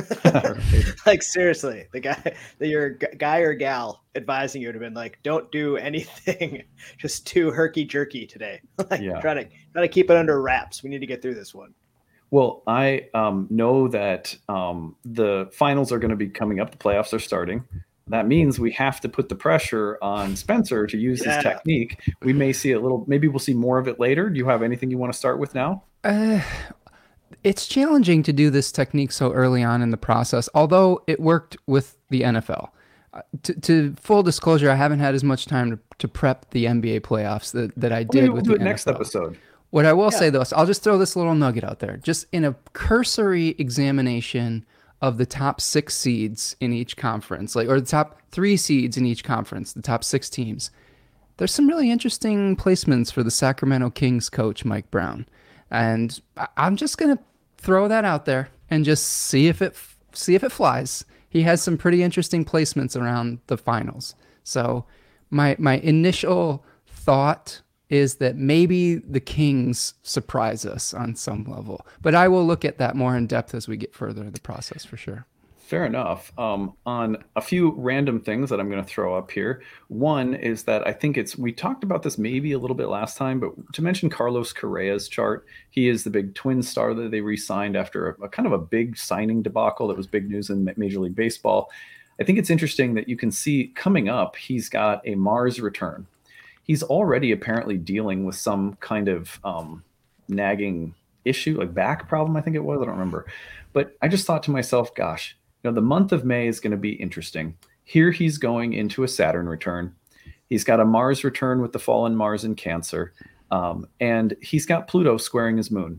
Speaker 3: Like, seriously, the guy, the, your guy or gal advising you would have been like, don't do anything, just do herky jerky today. Like, yeah. try to try to keep it under wraps. We need to get through this one.
Speaker 4: Well, I um, know that um, the finals are going to be coming up. The playoffs are starting. That means we have to put the pressure on Spencer to use yeah. his technique. We may see a little, maybe we'll see more of it later. Do you have anything you want to start with now?
Speaker 2: Uh, it's challenging to do this technique so early on in the process, although it worked with the N F L. Uh, to, to full disclosure, I haven't had as much time to, to prep the N B A playoffs that, that I did
Speaker 4: we'll
Speaker 2: with
Speaker 4: do
Speaker 2: the
Speaker 4: it
Speaker 2: N F L.
Speaker 4: Next episode.
Speaker 2: What I will yeah. say, though, is I'll just throw this little nugget out there. Just in a cursory examination of the top six seeds in each conference, like, or the top three seeds in each conference, the top six teams, there's some really interesting placements for the Sacramento Kings coach, Mike Brown. And I'm just going to throw that out there and just see if it, see if it flies. He has some pretty interesting placements around the finals. So my, my initial thought is that maybe the Kings surprise us on some level. But I will look at that more in depth as we get further in the process for sure.
Speaker 4: Fair enough. Um, on a few random things that I'm going to throw up here. One is that I think it's, we talked about this maybe a little bit last time, but to mention Carlos Correa's chart, he is the big twin star that they re-signed after a, a kind of a big signing debacle that was big news in Major League Baseball. I think it's interesting that you can see coming up, he's got a Mars return. He's already apparently dealing with some kind of um, nagging issue, like back problem, I think it was. I don't remember. But I just thought to myself, gosh, you know, the month of May is going to be interesting. Here he's going into a Saturn return. He's got a Mars return with the fallen Mars in Cancer. Um, and he's got Pluto squaring his moon.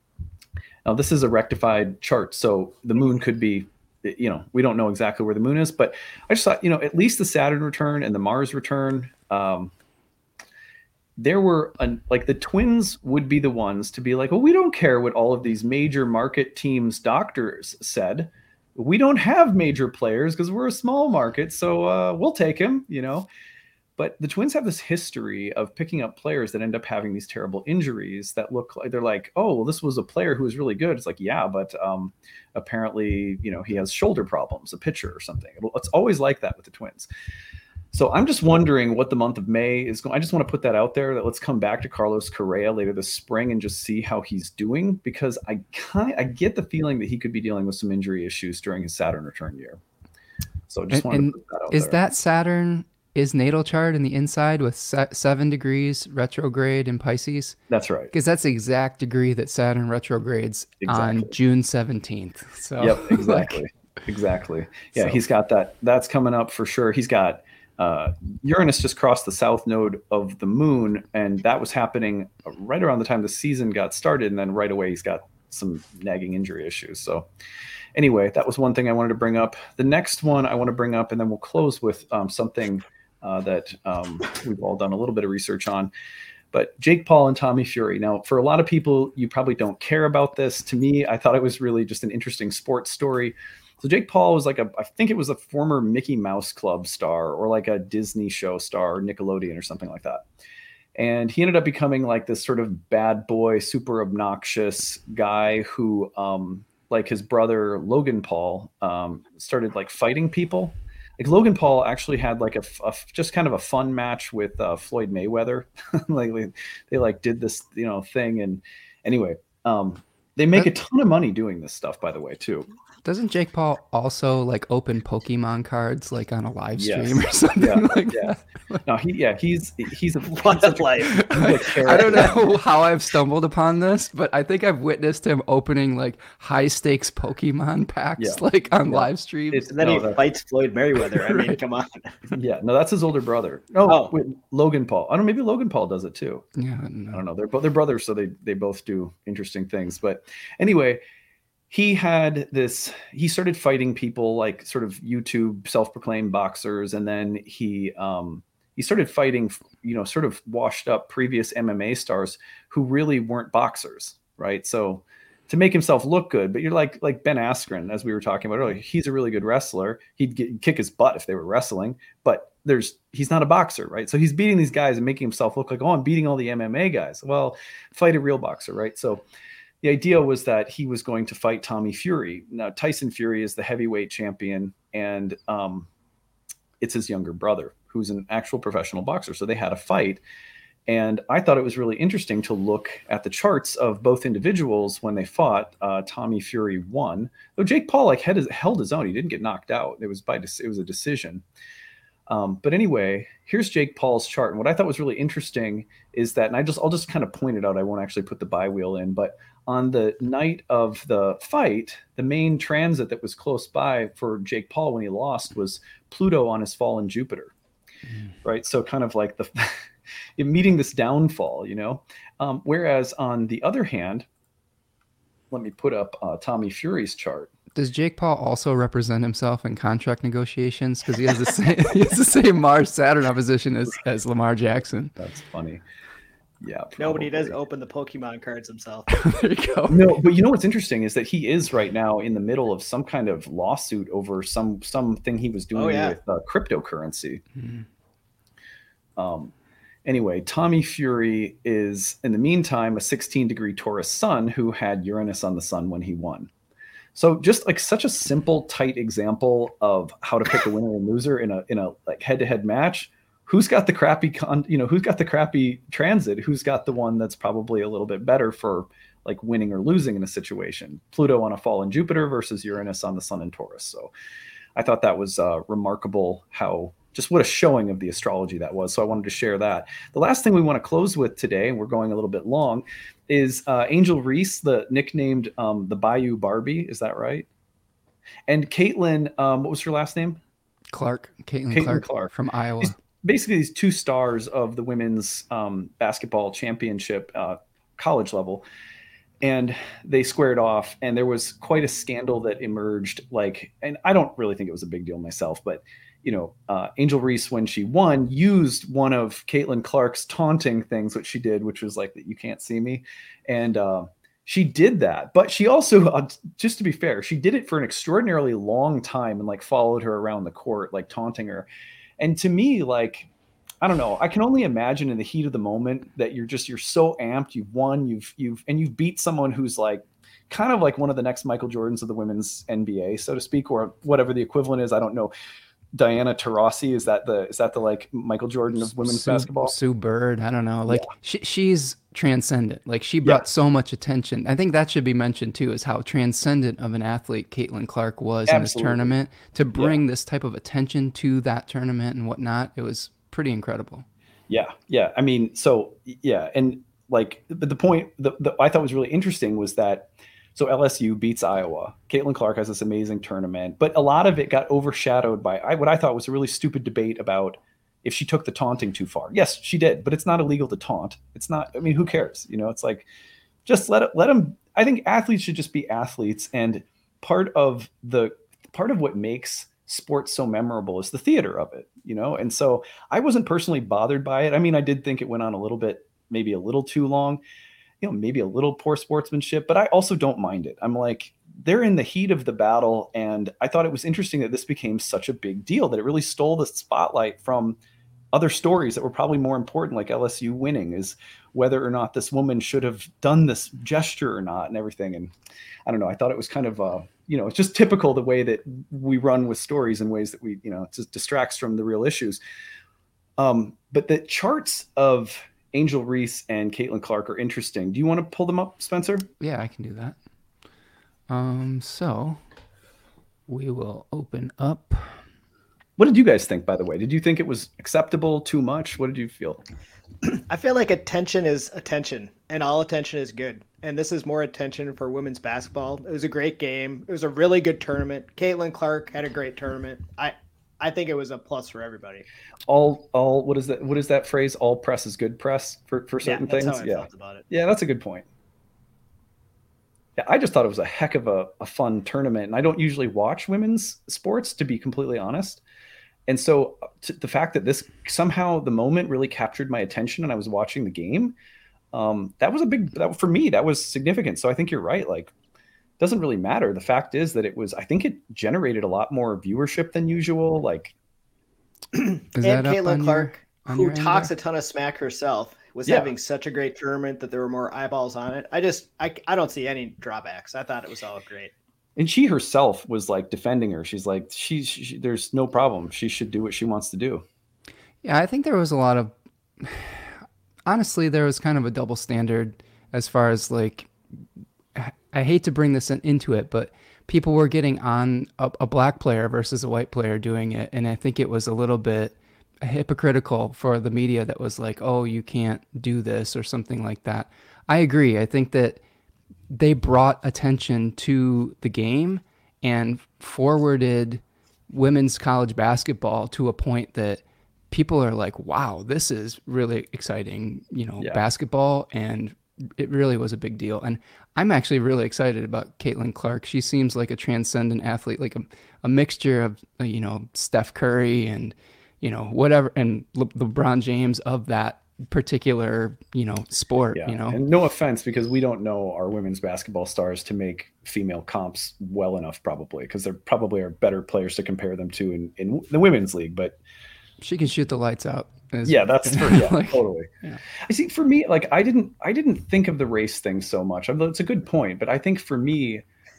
Speaker 4: Now, this is a rectified chart, so the moon could be, you know, we don't know exactly where the moon is. But I just thought, you know, at least the Saturn return and the Mars return, um, there were an, like the Twins would be the ones to be like, well, we don't care what all of these major market teams doctors said. We don't have major players because we're a small market. So uh, we'll take him, you know, but the Twins have this history of picking up players that end up having these terrible injuries that look like they're like, oh, well, this was a player who was really good. It's like, yeah, but um, apparently, you know, he has shoulder problems, a pitcher or something. It's always like that with the Twins. So I'm just wondering what the month of May is going. I just want to put that out there that let's come back to Carlos Correa later this spring and just see how he's doing, because I kind I get the feeling that he could be dealing with some injury issues during his Saturn return year. So just
Speaker 2: and,
Speaker 4: want
Speaker 2: and
Speaker 4: to put that out
Speaker 2: is
Speaker 4: there.
Speaker 2: that Saturn is natal chart in the inside with se- seven degrees retrograde in Pisces?
Speaker 1: That's right.
Speaker 2: Because that's the exact degree that Saturn retrogrades
Speaker 1: Exactly.
Speaker 2: on June seventeenth. So,
Speaker 1: Yep, exactly.
Speaker 2: like,
Speaker 1: exactly. Yeah,
Speaker 2: So-
Speaker 1: he's got that. That's coming up for sure. He's got uh, Uranus just crossed the south node of the moon, and that was happening right around the time the season got started. And then right away, he's got some nagging injury issues. So anyway, that was one thing I wanted to bring up. The next one I want to bring up, and then we'll close with um, something uh, that um, we've all done a little bit of research on. But Jake Paul and Tommy Fury. Now, for a lot of people, you probably don't care about this. To me, I thought it was really just an interesting sports story. So Jake Paul was like a, I think it was a former Mickey Mouse Club star or like a Disney show star, Nickelodeon or something like that. And he ended up becoming like this sort of bad boy, super obnoxious guy who, um, like his brother Logan Paul, um, started like fighting people. Like Logan Paul actually had like a, a just kind of a fun match with uh, Floyd Mayweather. like they, they like did this, you know, thing. And anyway, um, they make a ton of money doing this stuff, by the way, too.
Speaker 2: Doesn't Jake Paul also like open Pokemon cards like on a live
Speaker 1: Yes.
Speaker 2: stream or something
Speaker 1: Yeah,
Speaker 2: like
Speaker 1: yeah.
Speaker 2: that?
Speaker 1: No, he yeah, he's he's a
Speaker 3: What
Speaker 1: he's such
Speaker 3: a
Speaker 1: a-
Speaker 3: life.
Speaker 1: he's a
Speaker 2: I don't
Speaker 1: character.
Speaker 2: know how I've stumbled upon this, but I think I've witnessed him opening like high stakes Pokemon packs
Speaker 1: Yeah.
Speaker 2: like on
Speaker 1: Yeah.
Speaker 2: live streams.
Speaker 1: It's-
Speaker 3: And then
Speaker 1: no,
Speaker 3: he
Speaker 1: that-
Speaker 3: fights Floyd Mayweather. I mean,
Speaker 2: Right.
Speaker 3: come on.
Speaker 1: Yeah, no, that's his older brother. No,
Speaker 3: Oh.
Speaker 1: wait, Logan Paul. I don't know, maybe Logan Paul does it too.
Speaker 2: Yeah,
Speaker 1: I
Speaker 2: no.
Speaker 1: don't know. They're both they're brothers, so they they both do interesting things. But anyway, he had this. He started fighting people like sort of YouTube self-proclaimed boxers, and then he um, he started fighting, you know, sort of washed up previous M M A stars who really weren't boxers, right? So to make himself look good, but you're like like Ben Askren, as we were talking about earlier. He's a really good wrestler. He'd get, kick his butt if they were wrestling, but there's he's not a boxer, right? So he's beating these guys and making himself look like, oh, I'm beating all the M M A guys. Well, fight a real boxer, right? So the idea was that he was going to fight Tommy Fury. Now, Tyson Fury is the heavyweight champion, and um, it's his younger brother, who's an actual professional boxer. So they had a fight. And I thought it was really interesting to look at the charts of both individuals when they fought. Uh, Tommy Fury won, though Jake Paul like had his, held his own. He didn't get knocked out. It was by it was a decision. Um, but anyway, here's Jake Paul's chart. And what I thought was really interesting is that, and I just I'll just kind of point it out. I won't actually put the by wheel in, but on the night of the fight, the main transit that was close by for Jake Paul when he lost was Pluto on his fallen Jupiter, mm. right? So kind of like the meeting this downfall, you know. Um, whereas on the other hand, let me put up uh, Tommy Fury's chart.
Speaker 2: Does Jake Paul also represent himself in contract negotiations? Because he has the same he has the same Mars Saturn opposition as, as Lamar Jackson.
Speaker 1: That's funny. Yeah. Probably.
Speaker 3: Nobody does open the Pokemon cards himself.
Speaker 2: There you go.
Speaker 1: No, but you know what's interesting is that he is right now in the middle of some kind of lawsuit over some something he was doing
Speaker 3: Oh, yeah.
Speaker 1: with uh, cryptocurrency.
Speaker 2: Mm-hmm.
Speaker 1: Um. Anyway, Tommy Fury is in the meantime a sixteen degree Taurus sun who had Uranus on the sun when he won. So just like such a simple, tight example of how to pick a winner and loser in a in a like head to head match. Who's got the crappy con, you know, who's got the crappy transit? Who's got the one that's probably a little bit better for like winning or losing in a situation? Pluto on a fallen Jupiter versus Uranus on the sun in Taurus. So I thought that was uh, remarkable how just what a showing of the astrology that was. So I wanted to share that. The last thing we want to close with today, and we're going a little bit long, is uh, Angel Reese, the nicknamed um, the Bayou Barbie. Is that right? And Caitlin, um, what was her last name?
Speaker 2: Clark, Caitlin,
Speaker 1: Caitlin
Speaker 2: Clark,
Speaker 1: Clark.
Speaker 2: from Iowa.
Speaker 1: These- basically, these two stars of the women's um, basketball championship, uh, college level, and they squared off. And there was quite a scandal that emerged. Like, and I don't really think it was a big deal myself, but you know, uh, Angel Reese, when she won, used one of Caitlin Clark's taunting things, which she did, which was like that you can't see me, and uh, she did that. But she also, uh, just to be fair, she did it for an extraordinarily long time and like followed her around the court, like taunting her. And to me, like, I don't know, I can only imagine in the heat of the moment that you're just you're so amped, you've won, you've you've and you've beat someone who's like kind of like one of the next Michael Jordans of the women's N B A, so to speak, or whatever the equivalent is. I don't know.
Speaker 4: Diana Taurasi. Is that the is that the like Michael Jordan of women's
Speaker 2: Sue,
Speaker 4: basketball?
Speaker 2: Sue Bird. I don't know. Like
Speaker 4: Yeah.
Speaker 2: she, she's transcendent. Like she brought
Speaker 4: Yeah.
Speaker 2: so much attention. I think that should be mentioned too, is how transcendent of an athlete Caitlin Clark was in this
Speaker 4: Absolutely.
Speaker 2: tournament to bring this type of attention to that tournament and whatnot. It was pretty incredible.
Speaker 4: Yeah, yeah. I mean, so yeah, and like, but the point that I thought was really interesting was that so L S U beats Iowa. Caitlin Clark has this amazing tournament, but a lot of it got overshadowed by I, what I thought was a really stupid debate about if she took the taunting too far. Yes, she did, but it's not illegal to taunt. It's not. I mean, who cares? You know, it's like just let it let them. I think athletes should just be athletes, and part of the part of what makes sports so memorable is the theater of it, you know? And so I wasn't personally bothered by it. I mean, I did think it went on a little bit, maybe a little too long, you know, maybe a little poor sportsmanship, but I also don't mind it. I'm like, they're in the heat of the battle. And I thought it was interesting that this became such a big deal, that it really stole the spotlight from other stories that were probably more important, like L S U winning, is whether or not this woman should have done this gesture or not and everything. And I don't know, I thought it was kind of, uh, you know, it's just typical the way that we run with stories in ways that we, you know, it just distracts from the real issues. Um, but the charts of Angel Reese and Caitlin Clark are interesting. Do you want to pull them up, Spencer?
Speaker 2: Yeah, I can do that. Um, so we will open up.
Speaker 4: What did you guys think, by the way? Did you think it was acceptable, too much? What did you feel?
Speaker 3: I feel like attention is attention, and all attention is good. And this is more attention for women's basketball. It was a great game. It was a really good tournament. Caitlin Clark had a great tournament. I, I think it was a plus for everybody.
Speaker 4: All, all. What is that? What is that phrase? All press is good press for, for certain
Speaker 3: yeah, that's
Speaker 4: things.
Speaker 3: How I
Speaker 4: yeah,
Speaker 3: felt about it.
Speaker 4: Yeah, that's a good point. Yeah, I just thought it was a heck of a, a fun tournament, and I don't usually watch women's sports, to be completely honest. And so to the fact that this somehow the moment really captured my attention and I was watching the game, um, that was a big, that for me, that was significant. So I think you're right. Like, it doesn't really matter. The fact is that it was, I think it generated a lot more viewership than usual. Like,
Speaker 2: Is
Speaker 3: and
Speaker 2: that up
Speaker 3: Caitlin
Speaker 2: on
Speaker 3: Clark,
Speaker 2: your, on
Speaker 3: who
Speaker 2: your end
Speaker 3: talks
Speaker 2: there?
Speaker 3: a ton of smack herself, was
Speaker 4: Yeah.
Speaker 3: having such a great tournament that there were more eyeballs on it. I just, I, I don't see any drawbacks. I thought it was all great.
Speaker 4: and she herself was like defending her. She's like, she, she, there's no problem. She should do what she wants to do.
Speaker 2: Yeah, I think there was a lot of, honestly, there was kind of a double standard as far as like, I hate to bring this in, into it, but people were getting on a, a black player versus a white player doing it. And I think it was a little bit hypocritical for the media that was like, oh, you can't do this or something like that. I agree. I think that they brought attention to the game and forwarded women's college basketball to a point that people are like, wow, this is really exciting, you know,
Speaker 4: Yeah.
Speaker 2: basketball. And it really was a big deal. And I'm actually really excited about Caitlin Clark. She seems like a transcendent athlete, like a, a mixture of, uh, you know, Steph Curry and, you know, whatever, and Le- LeBron James of that particular, you know, sport,
Speaker 4: Yeah.
Speaker 2: you know.
Speaker 4: And no offense, because we don't know our women's basketball stars to make female comps well enough, probably, because there probably are better players to compare them to in, in the women's league. But
Speaker 2: She can shoot the lights out. Is-
Speaker 4: yeah, that's for, yeah,
Speaker 2: like,
Speaker 4: totally.
Speaker 2: yeah.
Speaker 4: I see. For me, like I didn't, I didn't think of the race thing so much. Although it's a good point, but I think for me,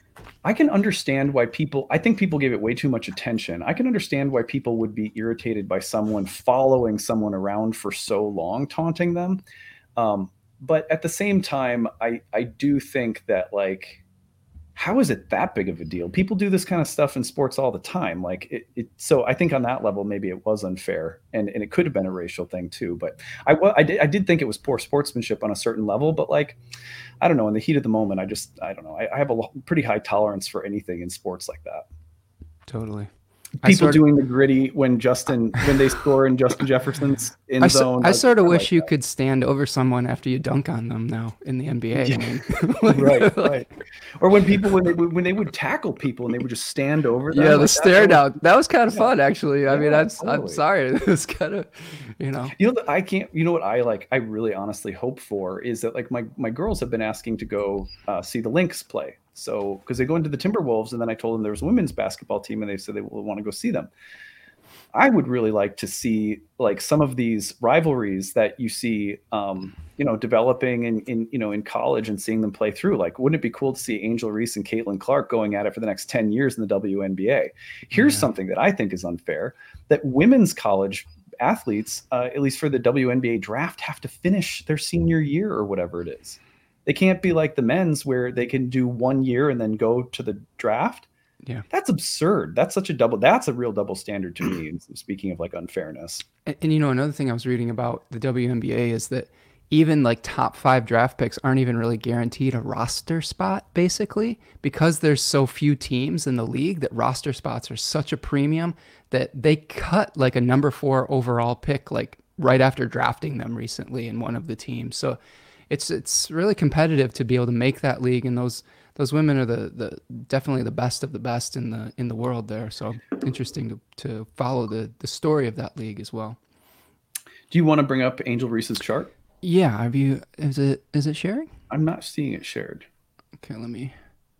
Speaker 4: I can understand why people. I think people gave it way too much attention. I can understand why people would be irritated by someone following someone around for so long, taunting them. Um, but at the same time, I I do think that like, how is it that big of a deal? People do this kind of stuff in sports all the time. Like it, it so I think on that level, maybe it was unfair, and, and it could have been a racial thing too. But I, wa- I did, I did think it was poor sportsmanship on a certain level, but like, I don't know, in the heat of the moment, I just, I don't know. I, I have a lo- pretty high tolerance for anything in sports like that.
Speaker 2: Totally. I
Speaker 4: People
Speaker 2: sort of-
Speaker 4: doing the gritty when Justin, when they score in Justin Jefferson's end
Speaker 2: I, so,
Speaker 4: zone.
Speaker 2: I sort of
Speaker 4: I
Speaker 2: wish
Speaker 4: like
Speaker 2: you
Speaker 4: that.
Speaker 2: could stand over someone after you dunk on them now in the N B A. I
Speaker 4: Yeah.
Speaker 2: mean, like-
Speaker 4: right, right. Or when people when they would- when they would tackle people and they would just stand over them.
Speaker 2: Yeah,
Speaker 4: like
Speaker 2: the
Speaker 4: that,
Speaker 2: stare
Speaker 4: that was-
Speaker 2: down. That was kind of
Speaker 4: Yeah.
Speaker 2: fun, actually. I mean,
Speaker 4: Yeah,
Speaker 2: I'm, I'm
Speaker 4: totally.
Speaker 2: sorry. It was kind of, you know.
Speaker 4: You know that I can't. You know what I like. I really honestly hope for is that like my my girls have been asking to go uh, see the Lynx play. So because they go into the Timberwolves, and then I told them there was a women's basketball team, and they said they will want to go see them.
Speaker 1: I would really like to see like some of these rivalries that you see, um, you know, developing in, in, you know, in college and seeing them play through. Like, wouldn't it be cool to see Angel Reese and Caitlin Clark going at it for the next ten years in the W N B A? Here's yeah. something that I think is unfair, that women's college athletes, uh, at least for the W N B A draft, have to finish their senior year or whatever it is. They can't be like the men's where they can do one year and then go to the draft.
Speaker 2: Yeah,
Speaker 1: that's absurd. That's such a double. That's a real double standard to me. Speaking of like unfairness,
Speaker 2: and, and you know, another thing I was reading about the W N B A is that even like top five draft picks aren't even really guaranteed a roster spot, basically, because there's so few teams in the league. That roster spots are such a premium that they cut like a number four overall pick like right after drafting them recently in one of the teams. So it's it's really competitive to be able to make that league, and those. Those women are the, the definitely the best of the best in the in the world there. So interesting to, to follow the, the story of that league as well.
Speaker 1: Do you want to bring up Angel Reese's chart?
Speaker 2: Yeah. Have you? Is it is it sharing?
Speaker 1: I'm not seeing it shared.
Speaker 2: Okay, let me.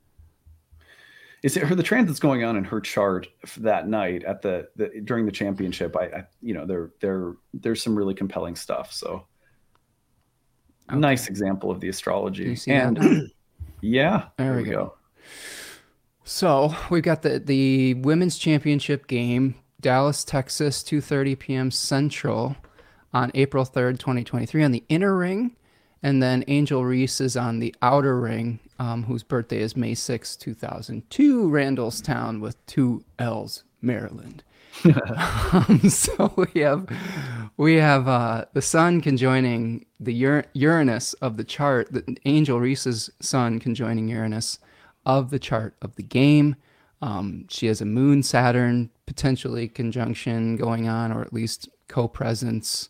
Speaker 1: Is it her the transit's going on in her chart for that night at the, the during the championship? I, I you know there there there's some really compelling stuff. So okay. Nice example of the astrology and. Yeah,
Speaker 2: there we go. go. So we've got the, the women's championship game, Dallas, Texas, two thirty p.m. Central on April third, twenty twenty-three on the inner ring. And then Angel Reese is on the outer ring, um, whose birthday is May sixth, two thousand two, Randallstown with two L's, Maryland. um, so we have we have uh, the sun conjoining the Ur- Uranus of the chart, the Angel Reese's sun conjoining Uranus of the chart of the game. Um, she has a moon Saturn potentially conjunction going on, or at least co-presence.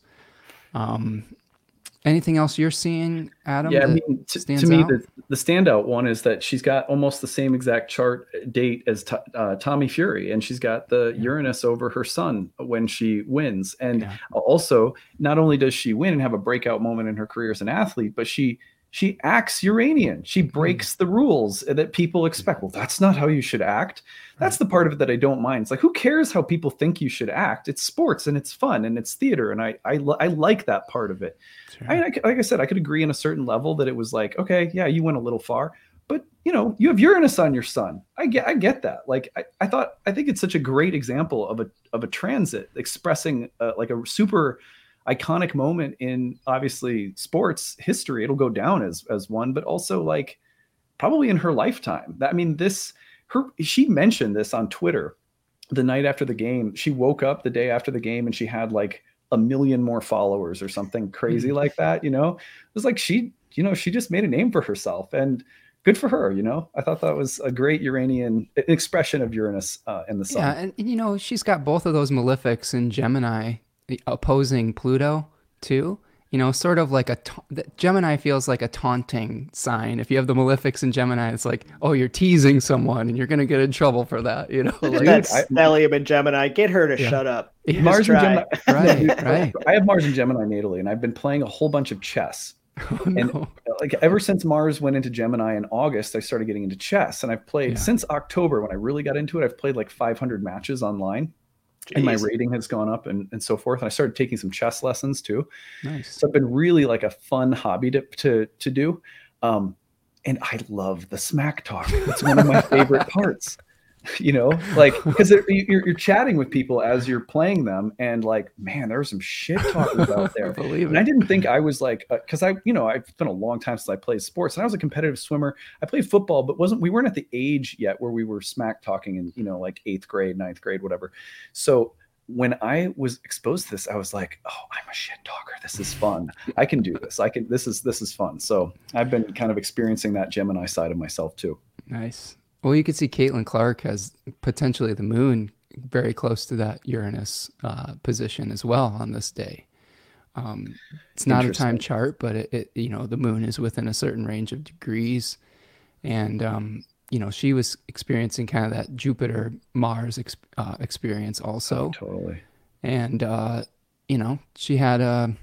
Speaker 2: Um, anything else you're seeing, Adam?
Speaker 1: Yeah, I mean, t- to me, the, the standout one is that she's got almost the same exact chart date as t- uh, Tommy Fury, and she's got the yeah. Uranus over her sun when she wins. And yeah. also, not only does she win and have a breakout moment in her career as an athlete, but she she acts Uranian. She breaks mm. the rules that people expect. Well, that's not how you should act. That's the part of it that I don't mind. It's like, who cares how people think you should act? It's sports and it's fun and it's theater, and I I, I like that part of it. Sure. I, I, like I said, I could agree on a certain level that it was like, okay, yeah, you went a little far, but you know, you have Uranus on your sun. I get, I get that. Like, I, I thought, I think it's such a great example of a of a transit expressing uh, like a super iconic moment in obviously sports history. It'll go down as as one, but also like probably in her lifetime. That I mean, this her she mentioned this on Twitter the night after the game. She woke up the day after the game and she had like a million more followers or something crazy like that, you know. It was like she, you know, she just made a name for herself, and good for her, you know. I thought that was a great Uranian expression of Uranus uh, in the sun.
Speaker 2: Yeah, and, and you know, she's got both of those malefics in Gemini opposing Pluto too. You know, sort of like a ta- Gemini feels like a taunting sign. If you have the malefics in Gemini, it's like, oh, you're teasing someone and you're going to get in trouble for that. You know, like,
Speaker 3: that's Stellium in Gemini. Get her to yeah. shut up.
Speaker 1: Yeah. Mars and Gemini.
Speaker 2: Right, right.
Speaker 1: I have Mars and Gemini natally, and I've been playing a whole bunch of chess. Oh, no. And like ever since Mars went into Gemini in August, I started getting into chess, and I've played yeah. since October when I really got into it. I've played like five hundred matches online. Jeez. And my rating has gone up and, and so forth. And I started taking some chess lessons too.
Speaker 2: Nice.
Speaker 1: So it's been really like a fun hobby to to, to do. Um, and I love the smack talk. It's one of my favorite parts. You know, like because you're, you're chatting with people as you're playing them, and like, man, there was some shit talking about there.
Speaker 2: I believe
Speaker 1: and
Speaker 2: it.
Speaker 1: I didn't think I was like, because uh, I, you know, I've been a long time since I played sports, and I was a competitive swimmer. I played football, but wasn't we weren't at the age yet where we were smack talking in, you know, like eighth grade, ninth grade, whatever. So when I was exposed to this, I was like, oh, I'm a shit talker. This is fun. I can do this. I can. This is this is fun. So I've been kind of experiencing that Gemini side of myself too.
Speaker 2: Nice. Well, you could see Caitlin Clark has potentially the moon very close to that Uranus uh, position as well on this day. Um, it's not a time chart, but it, it, you know, the moon is within a certain range of degrees, and um, you know, she was experiencing kind of that Jupiter Mars ex- uh, experience also.
Speaker 1: Oh, totally.
Speaker 2: And uh, you know, she had a.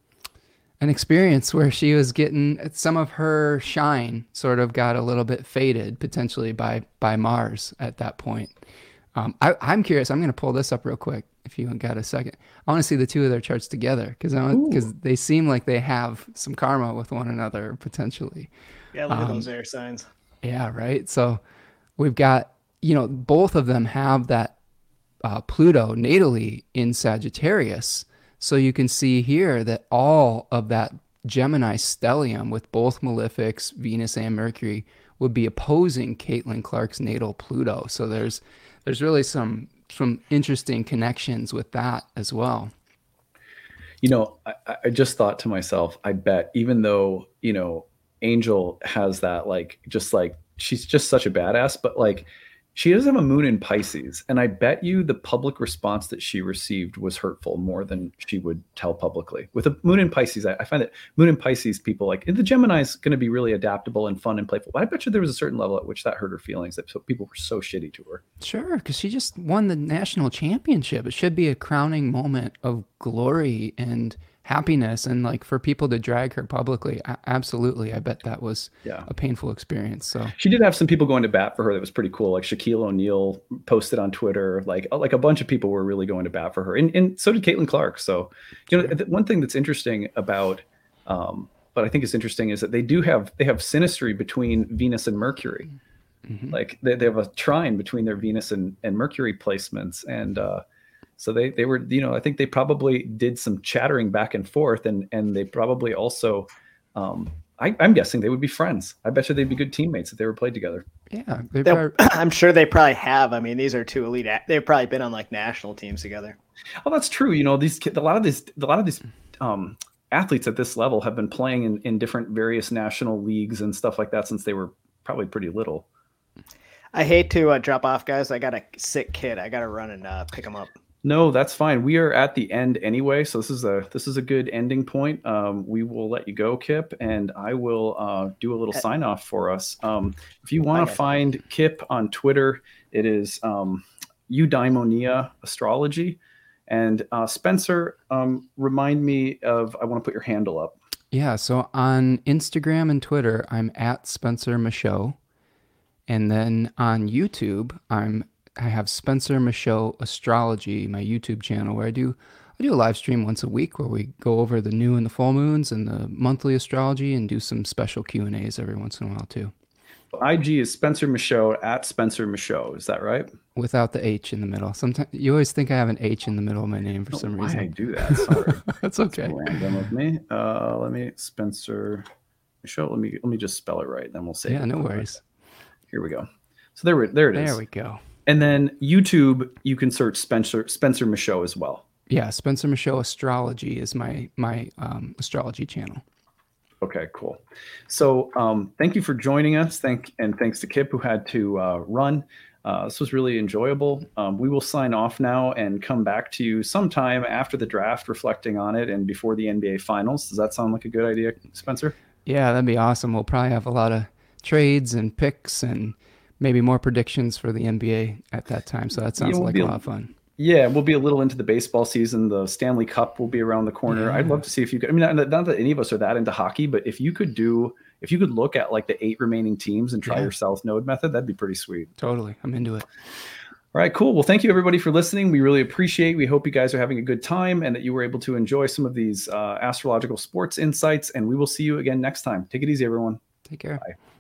Speaker 2: an experience where she was getting some of her shine sort of got a little bit faded potentially by by Mars at that point. Um, I, I'm curious. I'm going to pull this up real quick if you got a second. I want to see the two of their charts together because because they seem like they have some karma with one another potentially.
Speaker 3: Yeah, look
Speaker 2: Um,
Speaker 3: at those air signs.
Speaker 2: Yeah, right. So we've got, you know, both of them have that uh, Pluto natally in Sagittarius. So you can see here that all of that Gemini stellium with both malefics, Venus and Mercury, would be opposing Caitlin Clark's natal Pluto. So there's there's really some some interesting connections with that as well.
Speaker 1: You know, I, I just thought to myself, I bet even though, you know, Angel has that, like, just like, she's just such a badass, but like, she does have a moon in Pisces. And I bet you the public response that she received was hurtful more than she would tell publicly. With a moon in Pisces, I, I find that moon in Pisces people, like, the Gemini is going to be really adaptable and fun and playful. But I bet you there was a certain level at which that hurt her feelings, that so people were so shitty to her.
Speaker 2: Sure, because she just won the national championship. It should be a crowning moment of glory and happiness, and like for people to drag her publicly, a- absolutely. I bet that was
Speaker 1: Yeah.
Speaker 2: a painful experience. So
Speaker 1: She did have some people going to bat for her that was pretty cool. Like Shaquille O'Neal posted on Twitter, like like a bunch of people were really going to bat for her, and and so did Caitlin Clark. So, you know, the one thing that's interesting about, um, but I think is interesting is that they do have they have synastry between Venus and Mercury.
Speaker 2: mhm.
Speaker 1: Like they, they have a trine between their Venus and, and Mercury placements, and uh, so they they were, you know, I think they probably did some chattering back and forth, and and they probably also. Um, I, I'm guessing they would be friends. I bet you they'd be good teammates if they were played together.
Speaker 2: Yeah, they
Speaker 3: They'll-
Speaker 2: probably,
Speaker 3: I'm sure they probably have. I mean, these are two elite. Act- they've probably been on like national teams together.
Speaker 1: Oh, that's true. You know, these ki- a lot of these a lot of these um, athletes at this level have been playing in, in different various national leagues and stuff like that since they were probably pretty little.
Speaker 3: I hate to uh, drop off, guys. I got a sick kid. I got to run and uh, pick him up.
Speaker 1: No, that's fine. We are at the end anyway, so this is a this is a good ending point. Um, we will let you go, Kip, and I will uh, do a little sign off for us. Um, if you want to find Kip on Twitter, it is um, Eudaimonia Astrology. And uh, Spencer, um, remind me of, I want to put your handle up.
Speaker 2: yeah. So on Instagram and Twitter, I'm at Spencer Michaud, and then on YouTube, I'm I have Spencer Michaud Astrology, my YouTube channel, where I do I do a live stream once a week where we go over the new and the full moons and the monthly astrology and do some special Q and A's every once in a while too.
Speaker 1: I G is Spencer Michaud at Spencer Michaud. Is that right?
Speaker 2: Without the H in the middle. Sometimes you always think I have an H in the middle of my name for some
Speaker 1: Why I
Speaker 2: reason.
Speaker 1: do that? Sorry,
Speaker 2: That's okay.
Speaker 1: random of me. Uh, let me Spencer Michaud. Let me let me just spell it right, then we'll say.
Speaker 2: Yeah, no worries.
Speaker 1: Here we go. So there we there it is.
Speaker 2: There we go.
Speaker 1: And then YouTube, you can search Spencer Spencer Michaud as well.
Speaker 2: Yeah, Spencer Michaud Astrology is my my um, astrology channel.
Speaker 1: Okay, cool. So um, thank you for joining us. Thank and thanks to Kip who had to uh, run. Uh, this was really enjoyable. Um, we will sign off now and come back to you sometime after the draft, reflecting on it and before the N B A Finals. Does that sound like a good idea, Spencer?
Speaker 2: Yeah, that'd be awesome. We'll probably have a lot of trades and picks and maybe more predictions for the N B A at that time. So that sounds
Speaker 1: Yeah, we'll
Speaker 2: like
Speaker 1: be
Speaker 2: a
Speaker 1: a-
Speaker 2: lot of fun.
Speaker 1: Yeah, we'll be a little into the baseball season. The Stanley Cup will be around the corner.
Speaker 2: Yeah.
Speaker 1: I'd love to see if you could. I mean, not, not that any of us are that into hockey, but if you could do, if you could look at like the eight remaining teams and try
Speaker 2: Yeah.
Speaker 1: your South Node method, that'd be pretty sweet.
Speaker 2: Totally. I'm into it.
Speaker 1: All right, cool. Well, thank you everybody for listening. We really appreciate. We hope you guys are having a good time and that you were able to enjoy some of these uh, astrological sports insights. And we will see you again next time. Take it easy, everyone.
Speaker 2: Take care.
Speaker 1: Bye.